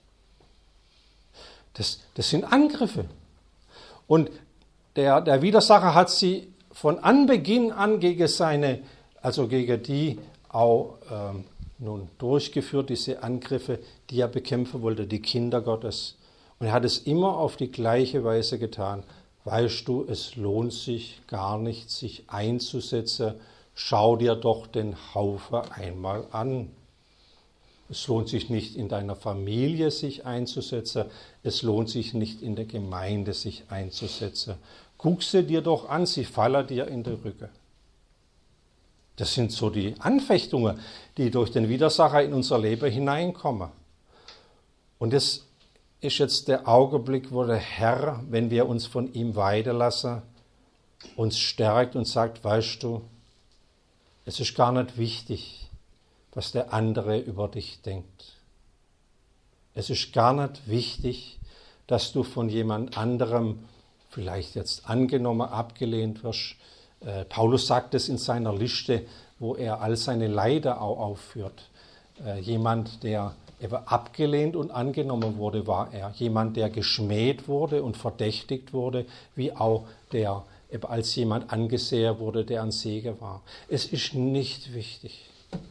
Das sind Angriffe. Und der Widersacher hat sie von Anbeginn an gegen gegen die auch nun durchgeführt, diese Angriffe, die er bekämpfen wollte, die Kinder Gottes. Und er hat es immer auf die gleiche Weise getan. Weißt du, es lohnt sich gar nicht, sich einzusetzen. Schau dir doch den Haufen einmal an. Es lohnt sich nicht, in deiner Familie sich einzusetzen. Es lohnt sich nicht, in der Gemeinde sich einzusetzen. Guck sie dir doch an, sie fallen dir in den Rücken. Das sind so die Anfechtungen, die durch den Widersacher in unser Leben hineinkommen. Und das ist jetzt der Augenblick, wo der Herr, wenn wir uns von ihm weiden lassen, uns stärkt und sagt, weißt du, es ist gar nicht wichtig, was der andere über dich denkt. Es ist gar nicht wichtig, dass du von jemand anderem vielleicht jetzt angenommen, abgelehnt wirst. Paulus sagt es in seiner Liste, wo er all seine Leider auch aufführt. Jemand, der eben abgelehnt und angenommen wurde, war er. Jemand, der geschmäht wurde und verdächtigt wurde, wie auch der eben als jemand angesehen wurde, der ein Segen war. Es ist nicht wichtig.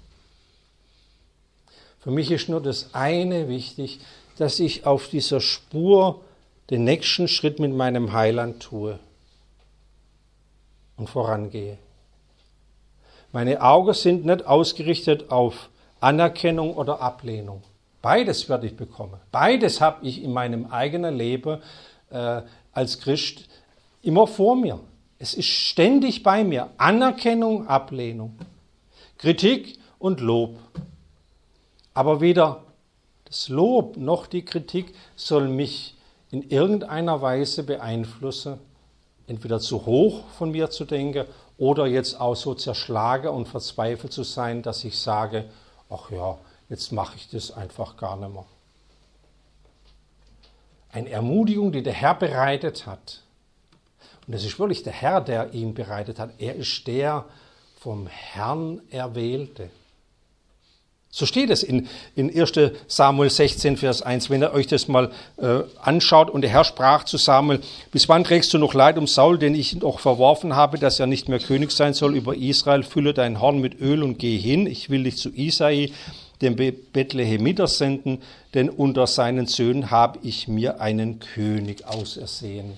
Für mich ist nur das eine wichtig, dass ich auf dieser Spur den nächsten Schritt mit meinem Heiland tue und vorangehe. Meine Augen sind nicht ausgerichtet auf Anerkennung oder Ablehnung. Beides werde ich bekommen. Beides habe ich in meinem eigenen Leben als Christ immer vor mir. Es ist ständig bei mir. Anerkennung, Ablehnung, Kritik und Lob. Aber weder das Lob noch die Kritik soll mich in irgendeiner Weise beeinflussen, entweder zu hoch von mir zu denken oder jetzt auch so zerschlagen und verzweifelt zu sein, dass ich sage, ach ja, jetzt mache ich das einfach gar nicht mehr. Eine Ermutigung, die der Herr bereitet hat. Und es ist wirklich der Herr, der ihn bereitet hat. Er ist der vom Herrn Erwählte. So steht es in 1. Samuel 16, Vers 1, wenn ihr euch das mal anschaut. Und der Herr sprach zu Samuel, bis wann trägst du noch Leid um Saul, den ich noch verworfen habe, dass er nicht mehr König sein soll über Israel? Fülle dein Horn mit Öl und geh hin. Ich will dich zu Isai, dem Bethlehemiter, senden, denn unter seinen Söhnen habe ich mir einen König ausersehen.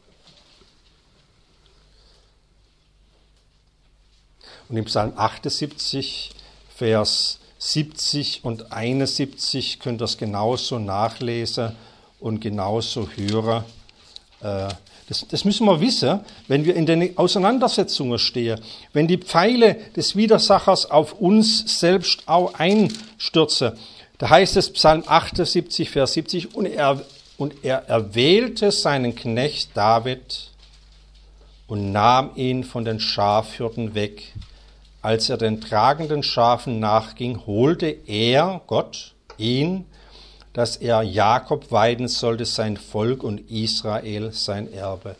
Und im Psalm 78, Vers 70 und 71 könnt ihr das genauso nachlesen und genauso hören. Das müssen wir wissen, wenn wir in den Auseinandersetzungen stehen. Wenn die Pfeile des Widersachers auf uns selbst auch einstürzen. Da heißt es Psalm 78, Vers 70, und er erwählte seinen Knecht David und nahm ihn von den Schafhirten weg. Als er den tragenden Schafen nachging, holte er, Gott, ihn, dass er Jakob weiden sollte, sein Volk, und Israel sein Erbe.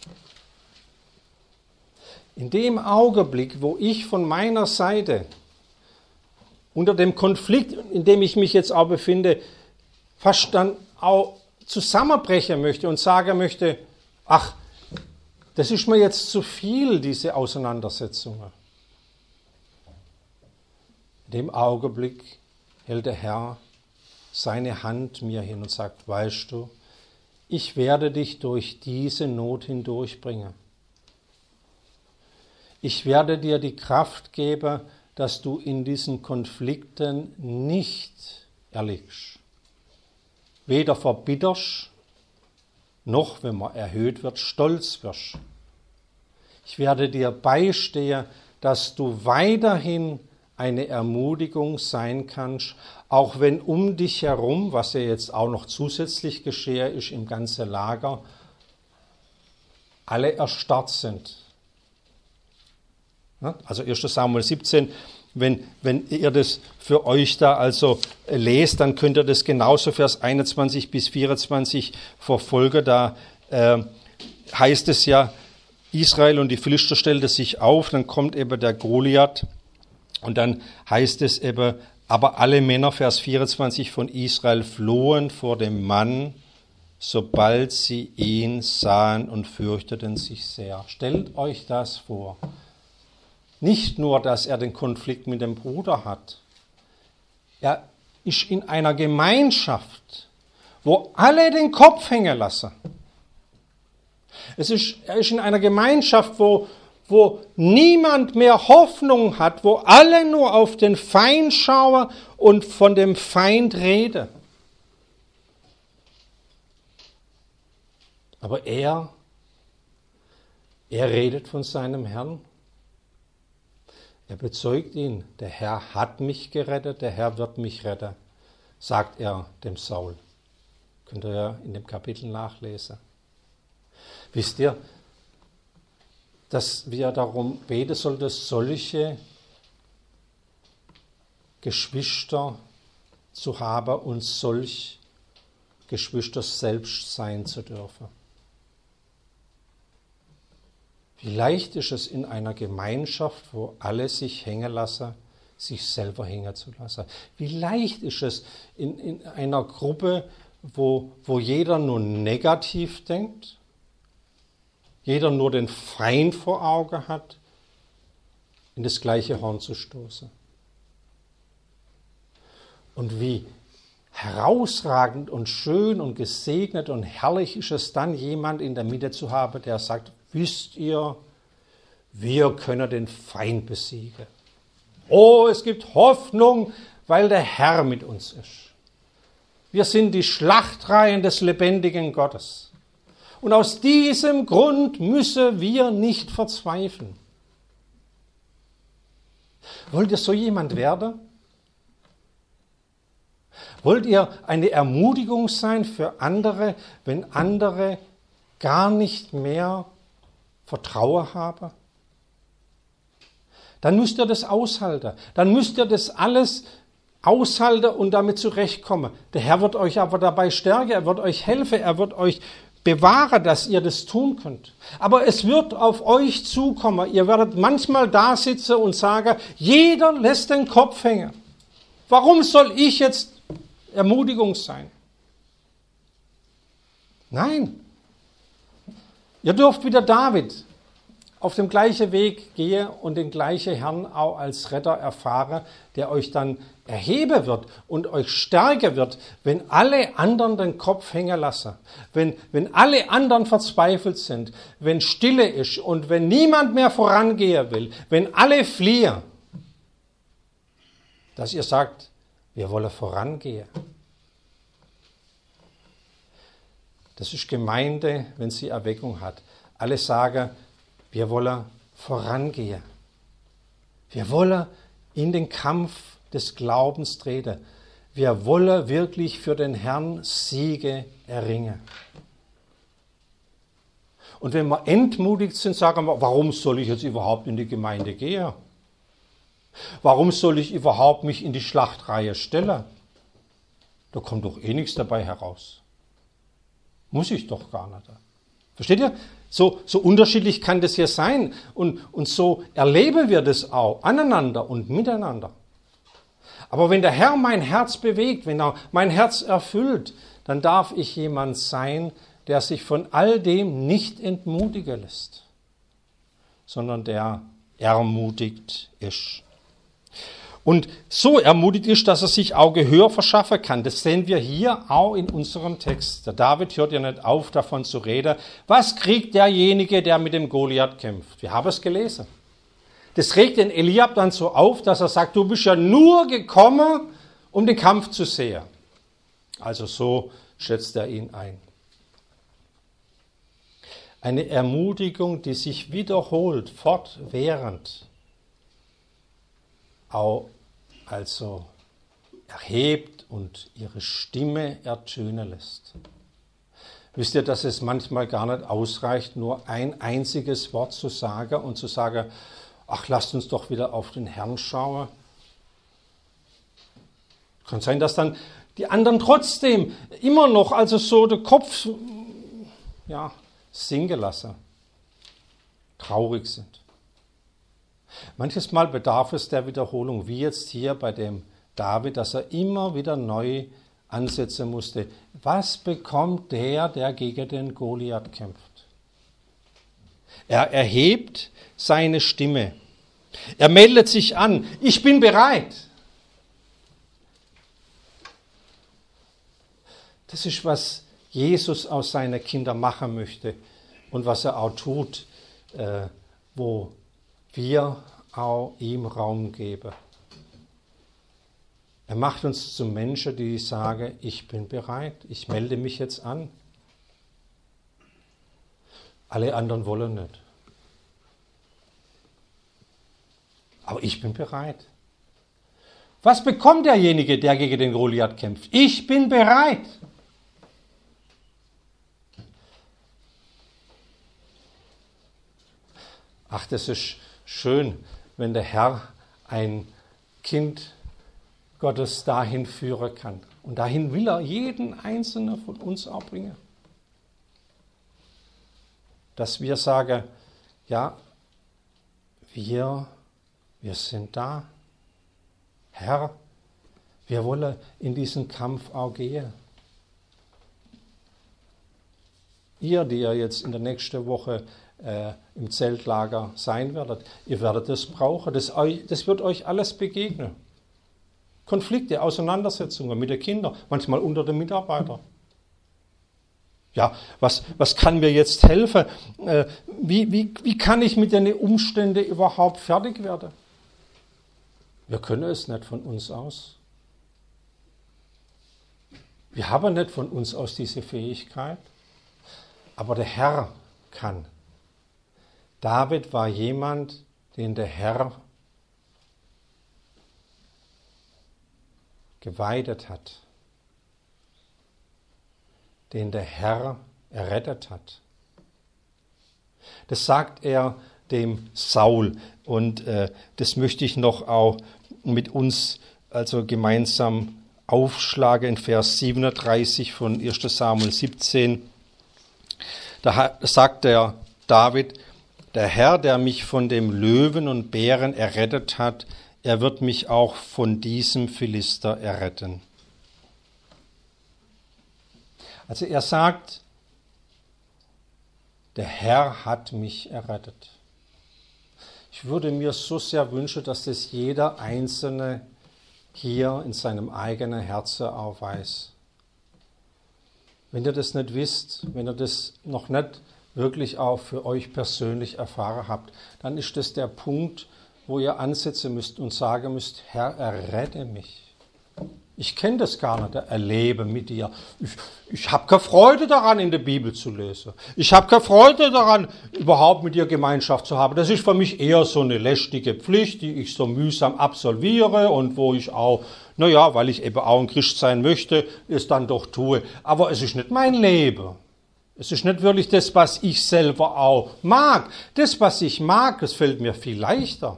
In dem Augenblick, wo ich von meiner Seite unter dem Konflikt, in dem ich mich jetzt auch befinde, fast dann auch zusammenbrechen möchte und sagen möchte, ach, das ist mir jetzt zu viel, diese Auseinandersetzungen. In dem Augenblick hält der Herr seine Hand mir hin und sagt, weißt du, ich werde dich durch diese Not hindurchbringen. Ich werde dir die Kraft geben, dass du in diesen Konflikten nicht erliegst. Weder verbitterst, noch, wenn man erhöht wird, stolz wirst. Ich werde dir beistehen, dass du weiterhin eine Ermutigung sein kannst, auch wenn um dich herum, was ja jetzt auch noch zusätzlich geschehe ist im ganzen Lager, alle erstarrt sind. Also 1. Samuel 17, wenn ihr das für euch da also lest, dann könnt ihr das genauso Vers 21 bis 24 verfolgen. Da heißt es ja, Israel und die Philister stellten sich auf, dann kommt eben der Goliath und dann heißt es eben, aber alle Männer, Vers 24 von Israel, flohen vor dem Mann, sobald sie ihn sahen und fürchteten sich sehr. Stellt euch das vor. Nicht nur, dass er den Konflikt mit dem Bruder hat. Er ist in einer Gemeinschaft, wo alle den Kopf hängen lassen. Er ist in einer Gemeinschaft, wo niemand mehr Hoffnung hat, wo alle nur auf den Feind schauen und von dem Feind reden. Aber er redet von seinem Herrn. Er bezeugt ihn, der Herr hat mich gerettet, der Herr wird mich retten, sagt er dem Saul. Könnt ihr ja in dem Kapitel nachlesen. Wisst ihr, dass wir darum beten sollen, dass solche Geschwister zu haben und solch Geschwister selbst sein zu dürfen. Wie leicht ist es in einer Gemeinschaft, wo alle sich hängen lassen, sich selber hängen zu lassen. Wie leicht ist es in einer Gruppe, wo jeder nur negativ denkt, jeder nur den Feind vor Augen hat, in das gleiche Horn zu stoßen. Und wie herausragend und schön und gesegnet und herrlich ist es dann, jemand in der Mitte zu haben, der sagt, wisst ihr, wir können den Feind besiegen. Oh, es gibt Hoffnung, weil der Herr mit uns ist. Wir sind die Schlachtreihen des lebendigen Gottes. Und aus diesem Grund müssen wir nicht verzweifeln. Wollt ihr so jemand werden? Wollt ihr eine Ermutigung sein für andere, wenn andere gar nicht mehr Vertrauen haben? Dann müsst ihr das aushalten. Dann müsst ihr das alles aushalten und damit zurechtkommen. Der Herr wird euch aber dabei stärken, er wird euch helfen, er wird euch bewahren, dass ihr das tun könnt. Aber es wird auf euch zukommen. Ihr werdet manchmal da sitzen und sagen, jeder lässt den Kopf hängen. Warum soll ich jetzt Ermutigung sein? Nein. Ihr dürft wieder David auf dem gleichen Weg gehen und den gleichen Herrn auch als Retter erfahren, der euch dann erheben wird und euch stärken wird, wenn alle anderen den Kopf hängen lassen, wenn alle anderen verzweifelt sind, wenn Stille ist und wenn niemand mehr vorangehen will, wenn alle fliehen, dass ihr sagt, wir wollen vorangehen. Das ist Gemeinde, wenn sie Erweckung hat. Alle sagen, wir wollen vorangehen. Wir wollen in den Kampf des Glaubens treten. Wir wollen wirklich für den Herrn Siege erringen. Und wenn wir entmutigt sind, sagen wir, warum soll ich jetzt überhaupt in die Gemeinde gehen? Warum soll ich überhaupt mich in die Schlachtreihe stellen? Da kommt doch eh nichts dabei heraus. Muss ich doch gar nicht. Versteht ihr? So unterschiedlich kann das hier sein. Und so erleben wir das auch aneinander und miteinander. Aber wenn der Herr mein Herz bewegt, wenn er mein Herz erfüllt, dann darf ich jemand sein, der sich von all dem nicht entmutigen lässt, sondern der ermutigt ist. Und so ermutigt ist, dass er sich auch Gehör verschaffen kann. Das sehen wir hier auch in unserem Text. Der David hört ja nicht auf, davon zu reden. Was kriegt derjenige, der mit dem Goliath kämpft? Wir haben es gelesen. Das regt den Eliab dann so auf, dass er sagt, du bist ja nur gekommen, um den Kampf zu sehen. Also so schätzt er ihn ein. Eine Ermutigung, die sich wiederholt, fortwährend, auch also erhebt und ihre Stimme ertönen lässt. Wisst ihr, dass es manchmal gar nicht ausreicht, nur ein einziges Wort zu sagen und zu sagen, ach, lasst uns doch wieder auf den Herrn schauen Kann sein, dass dann die anderen trotzdem immer noch, also so der Kopf, sinken lassen, traurig sind. Manches Mal bedarf es der Wiederholung, wie jetzt hier bei dem David, dass er immer wieder neu ansetzen musste. Was bekommt der gegen den Goliath kämpft? Er erhebt seine Stimme. Er meldet sich an. Ich bin bereit. Das ist, was Jesus aus seinen Kindern machen möchte und was er auch tut, wo wir auch ihm Raum geben. Er macht uns zu Menschen, die sagen, ich bin bereit, ich melde mich jetzt an. Alle anderen wollen nicht. Aber ich bin bereit. Was bekommt derjenige, der gegen den Goliath kämpft? Ich bin bereit. Ach, das ist schön, wenn der Herr ein Kind Gottes dahin führen kann. Und dahin will er jeden Einzelnen von uns auch bringen. Dass wir sagen, ja, wir sind da. Herr, wir wollen in diesen Kampf auch gehen. Ihr, die ihr jetzt in der nächsten Woche im Zeltlager sein werdet, ihr werdet das brauchen. Das wird euch alles begegnen. Konflikte, Auseinandersetzungen mit den Kindern, manchmal unter den Mitarbeitern. Ja, was kann mir jetzt helfen? Wie kann ich mit den Umständen überhaupt fertig werden? Wir können es nicht von uns aus. Wir haben nicht von uns aus diese Fähigkeit, aber der Herr kann. David war jemand, den der Herr geweidet hat, den der Herr errettet hat. Das sagt er dem Saul und das möchte ich noch auch mit uns also gemeinsam aufschlagen in Vers 37 von 1. Samuel 17. Da sagt der David, der Herr, der mich von dem Löwen und Bären errettet hat, er wird mich auch von diesem Philister erretten. Also er sagt, der Herr hat mich errettet. Ich würde mir so sehr wünschen, dass das jeder Einzelne hier in seinem eigenen Herzen auch weiß. Wenn ihr das nicht wisst, wenn ihr das noch nicht wirklich auch für euch persönlich erfahren habt, dann ist das der Punkt, wo ihr ansetzen müsst und sagen müsst, Herr, errette mich. Ich kenne das gar nicht, erlebe mit dir. Ich habe keine Freude daran, in der Bibel zu lesen. Ich habe keine Freude daran, überhaupt mit dir Gemeinschaft zu haben. Das ist für mich eher so eine lästige Pflicht, die ich so mühsam absolviere und wo ich auch, weil ich eben auch ein Christ sein möchte, es dann doch tue. Aber es ist nicht mein Leben. Es ist nicht wirklich das, was ich selber auch mag. Das, was ich mag, das fällt mir viel leichter.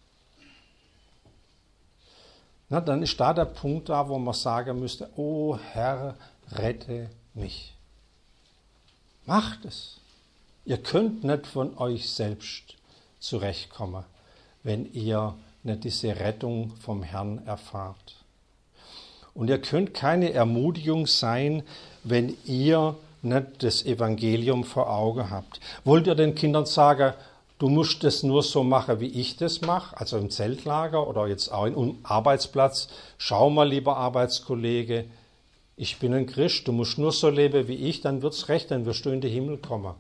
Na, dann ist da der Punkt da, wo man sagen müsste, oh Herr, rette mich. Macht es. Ihr könnt nicht von euch selbst zurechtkommen, wenn ihr nicht diese Rettung vom Herrn erfahrt. Und ihr könnt keine Ermutigung sein, wenn ihr nicht das Evangelium vor Augen habt. Wollt ihr den Kindern sagen, du musst das nur so machen, wie ich das mache, also im Zeltlager oder jetzt auch im Arbeitsplatz. Schau mal, lieber Arbeitskollege, ich bin ein Christ, du musst nur so leben wie ich, dann wird's recht, dann wirst du in den Himmel kommen.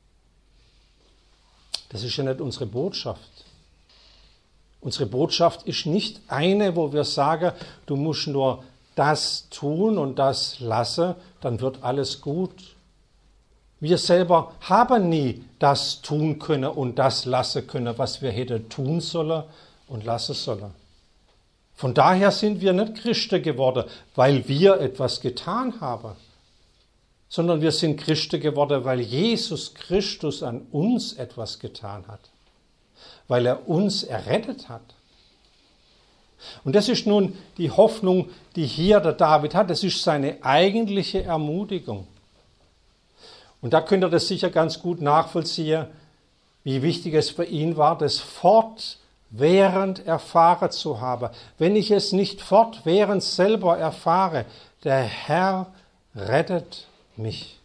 Das ist ja nicht unsere Botschaft. Unsere Botschaft ist nicht eine, wo wir sagen, du musst nur das tun und das lassen, dann wird alles gut. Wir selber haben nie das tun können und das lassen können, was wir hätten tun sollen und lassen sollen. Von daher sind wir nicht Christen geworden, weil wir etwas getan haben, sondern wir sind Christen geworden, weil Jesus Christus an uns etwas getan hat, weil er uns errettet hat. Und das ist nun die Hoffnung, die hier der David hat. Das ist seine eigentliche Ermutigung. Und da könnt ihr das sicher ganz gut nachvollziehen, wie wichtig es für ihn war, das fortwährend erfahren zu haben. Wenn ich es nicht fortwährend selber erfahre, der Herr rettet mich,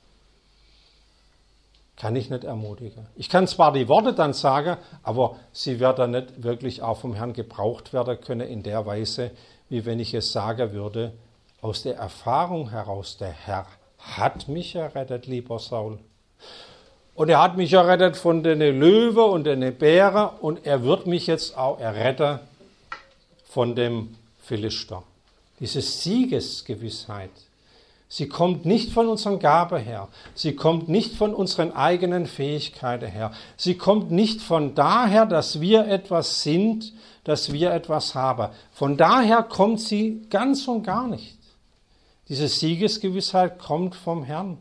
kann ich nicht ermutigen. Ich kann zwar die Worte dann sagen, aber sie werden nicht wirklich auch vom Herrn gebraucht werden können in der Weise, wie wenn ich es sagen würde, aus der Erfahrung heraus, der Herr hat mich errettet, lieber Saul. Und er hat mich errettet von den Löwen und den Bären und er wird mich jetzt auch erretten von dem Philister. Diese Siegesgewissheit, sie kommt nicht von unseren Gaben her, sie kommt nicht von unseren eigenen Fähigkeiten her, sie kommt nicht von daher, dass wir etwas sind, dass wir etwas haben. Von daher kommt sie ganz und gar nicht. Diese Siegesgewissheit kommt vom Herrn.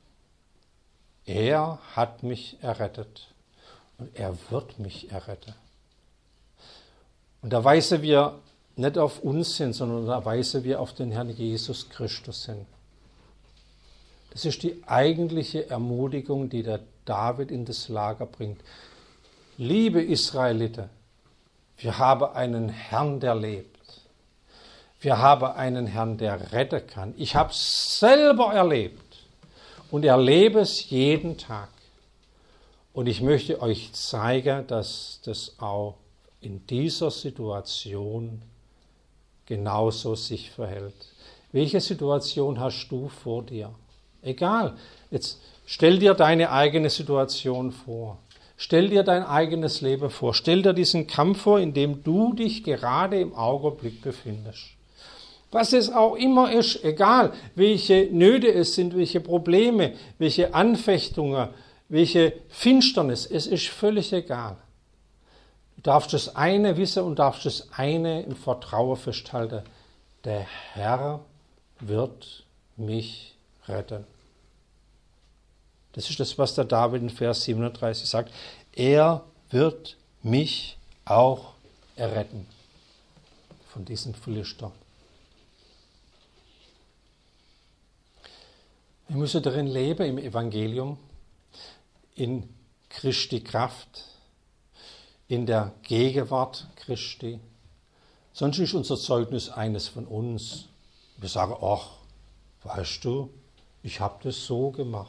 Er hat mich errettet und er wird mich erretten. Und da weisen wir nicht auf uns hin, sondern da weisen wir auf den Herrn Jesus Christus hin. Das ist die eigentliche Ermutigung, die der David in das Lager bringt. Liebe Israeliten, wir haben einen Herrn, der lebt. Wir haben einen Herrn, der retten kann. Ich habe es selber erlebt und erlebe es jeden Tag. Und ich möchte euch zeigen, dass das auch in dieser Situation genauso sich verhält. Welche Situation hast du vor dir? Egal, jetzt stell dir deine eigene Situation vor. Stell dir dein eigenes Leben vor. Stell dir diesen Kampf vor, in dem du dich gerade im Augenblick befindest. Was es auch immer ist, egal welche Nöte es sind, welche Probleme, welche Anfechtungen, welche Finsternis, es ist völlig egal. Du darfst das eine wissen und darfst das eine im Vertrauen festhalten. Der Herr wird mich retten. Das ist das, was der David in Vers 37 sagt. Er wird mich auch erretten von diesem Philister. Wir müssen darin leben im Evangelium, in Christi Kraft, in der Gegenwart Christi. Sonst ist unser Zeugnis eines von uns. Wir sagen, ach, weißt du, ich habe das so gemacht.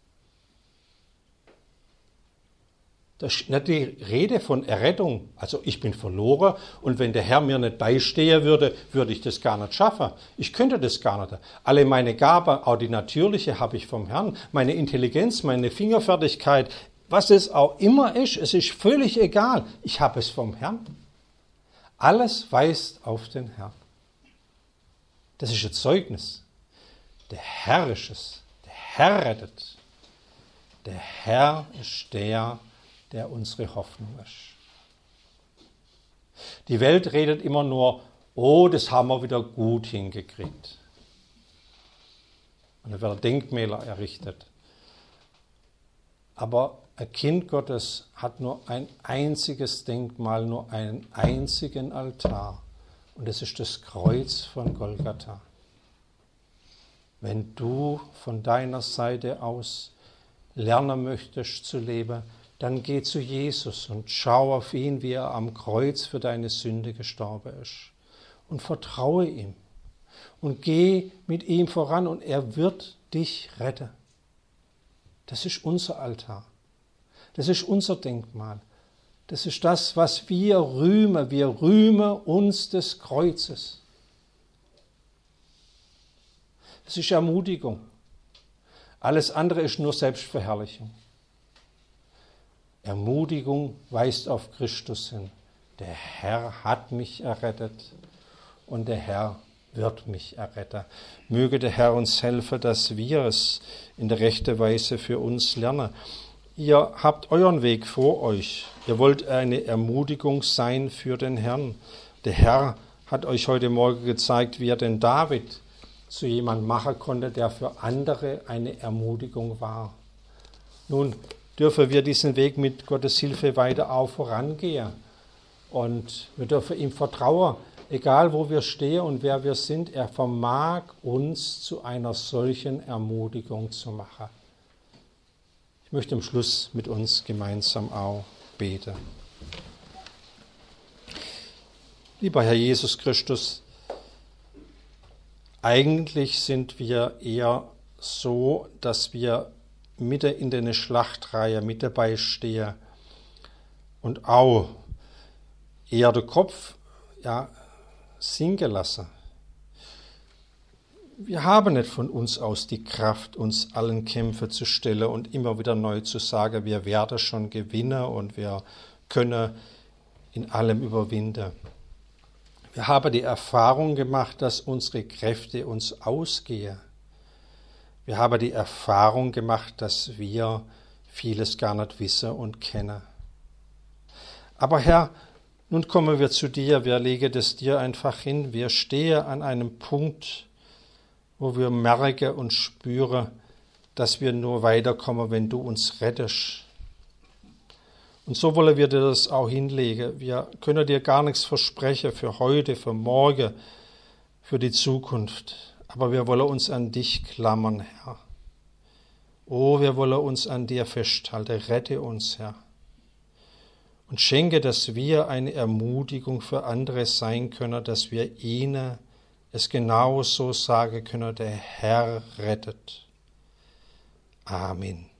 Das ist nicht die Rede von Errettung. Also ich bin verloren und wenn der Herr mir nicht beistehen würde, würde ich das gar nicht schaffen. Ich könnte das gar nicht. Alle meine Gaben, auch die natürliche, habe ich vom Herrn. Meine Intelligenz, meine Fingerfertigkeit, was es auch immer ist, es ist völlig egal. Ich habe es vom Herrn. Alles weist auf den Herrn. Das ist ein Zeugnis. Der Herr ist es. Der Herr rettet. Der Herr ist der unsere Hoffnung ist. Die Welt redet immer nur, oh, das haben wir wieder gut hingekriegt. Und da werden Denkmäler errichtet. Aber ein Kind Gottes hat nur ein einziges Denkmal, nur einen einzigen Altar. Und das ist das Kreuz von Golgatha. Wenn du von deiner Seite aus lernen möchtest zu leben, dann geh zu Jesus und schau auf ihn, wie er am Kreuz für deine Sünde gestorben ist. Und vertraue ihm. Und geh mit ihm voran und er wird dich retten. Das ist unser Altar. Das ist unser Denkmal. Das ist das, was wir rühmen. Wir rühmen uns des Kreuzes. Das ist Ermutigung. Alles andere ist nur Selbstverherrlichung. Ermutigung weist auf Christus hin. Der Herr hat mich errettet und der Herr wird mich erretten. Möge der Herr uns helfen, dass wir es in der rechten Weise für uns lernen. Ihr habt euren Weg vor euch. Ihr wollt eine Ermutigung sein für den Herrn. Der Herr hat euch heute Morgen gezeigt, wie er den David zu jemandem machen konnte, der für andere eine Ermutigung war. Nun dürfen wir diesen Weg mit Gottes Hilfe weiter auch vorangehen. Und wir dürfen ihm vertrauen, egal wo wir stehen und wer wir sind, er vermag uns zu einer solchen Ermutigung zu machen. Ich möchte am Schluss mit uns gemeinsam auch beten. Lieber Herr Jesus Christus, eigentlich sind wir eher so, dass wir mitten in der Schlachtreihe mit dabei stehen und auch eher den Kopf sinken lassen. Wir haben nicht von uns aus die Kraft, uns allen Kämpfen zu stellen und immer wieder neu zu sagen, wir werden schon gewinnen und wir können in allem überwinden. Wir haben die Erfahrung gemacht, dass unsere Kräfte uns ausgehen. Wir haben die Erfahrung gemacht, dass wir vieles gar nicht wissen und kennen. Aber Herr, nun kommen wir zu dir, wir legen es dir einfach hin. Wir stehen an einem Punkt, wo wir merken und spüren, dass wir nur weiterkommen, wenn du uns rettest. Und so wollen wir dir das auch hinlegen. Wir können dir gar nichts versprechen für heute, für morgen, für die Zukunft. Aber wir wollen uns an dich klammern, Herr. Oh, wir wollen uns an dir festhalten. Rette uns, Herr. Und schenke, dass wir eine Ermutigung für andere sein können, dass wir ihnen es genauso sagen können, der Herr rettet. Amen.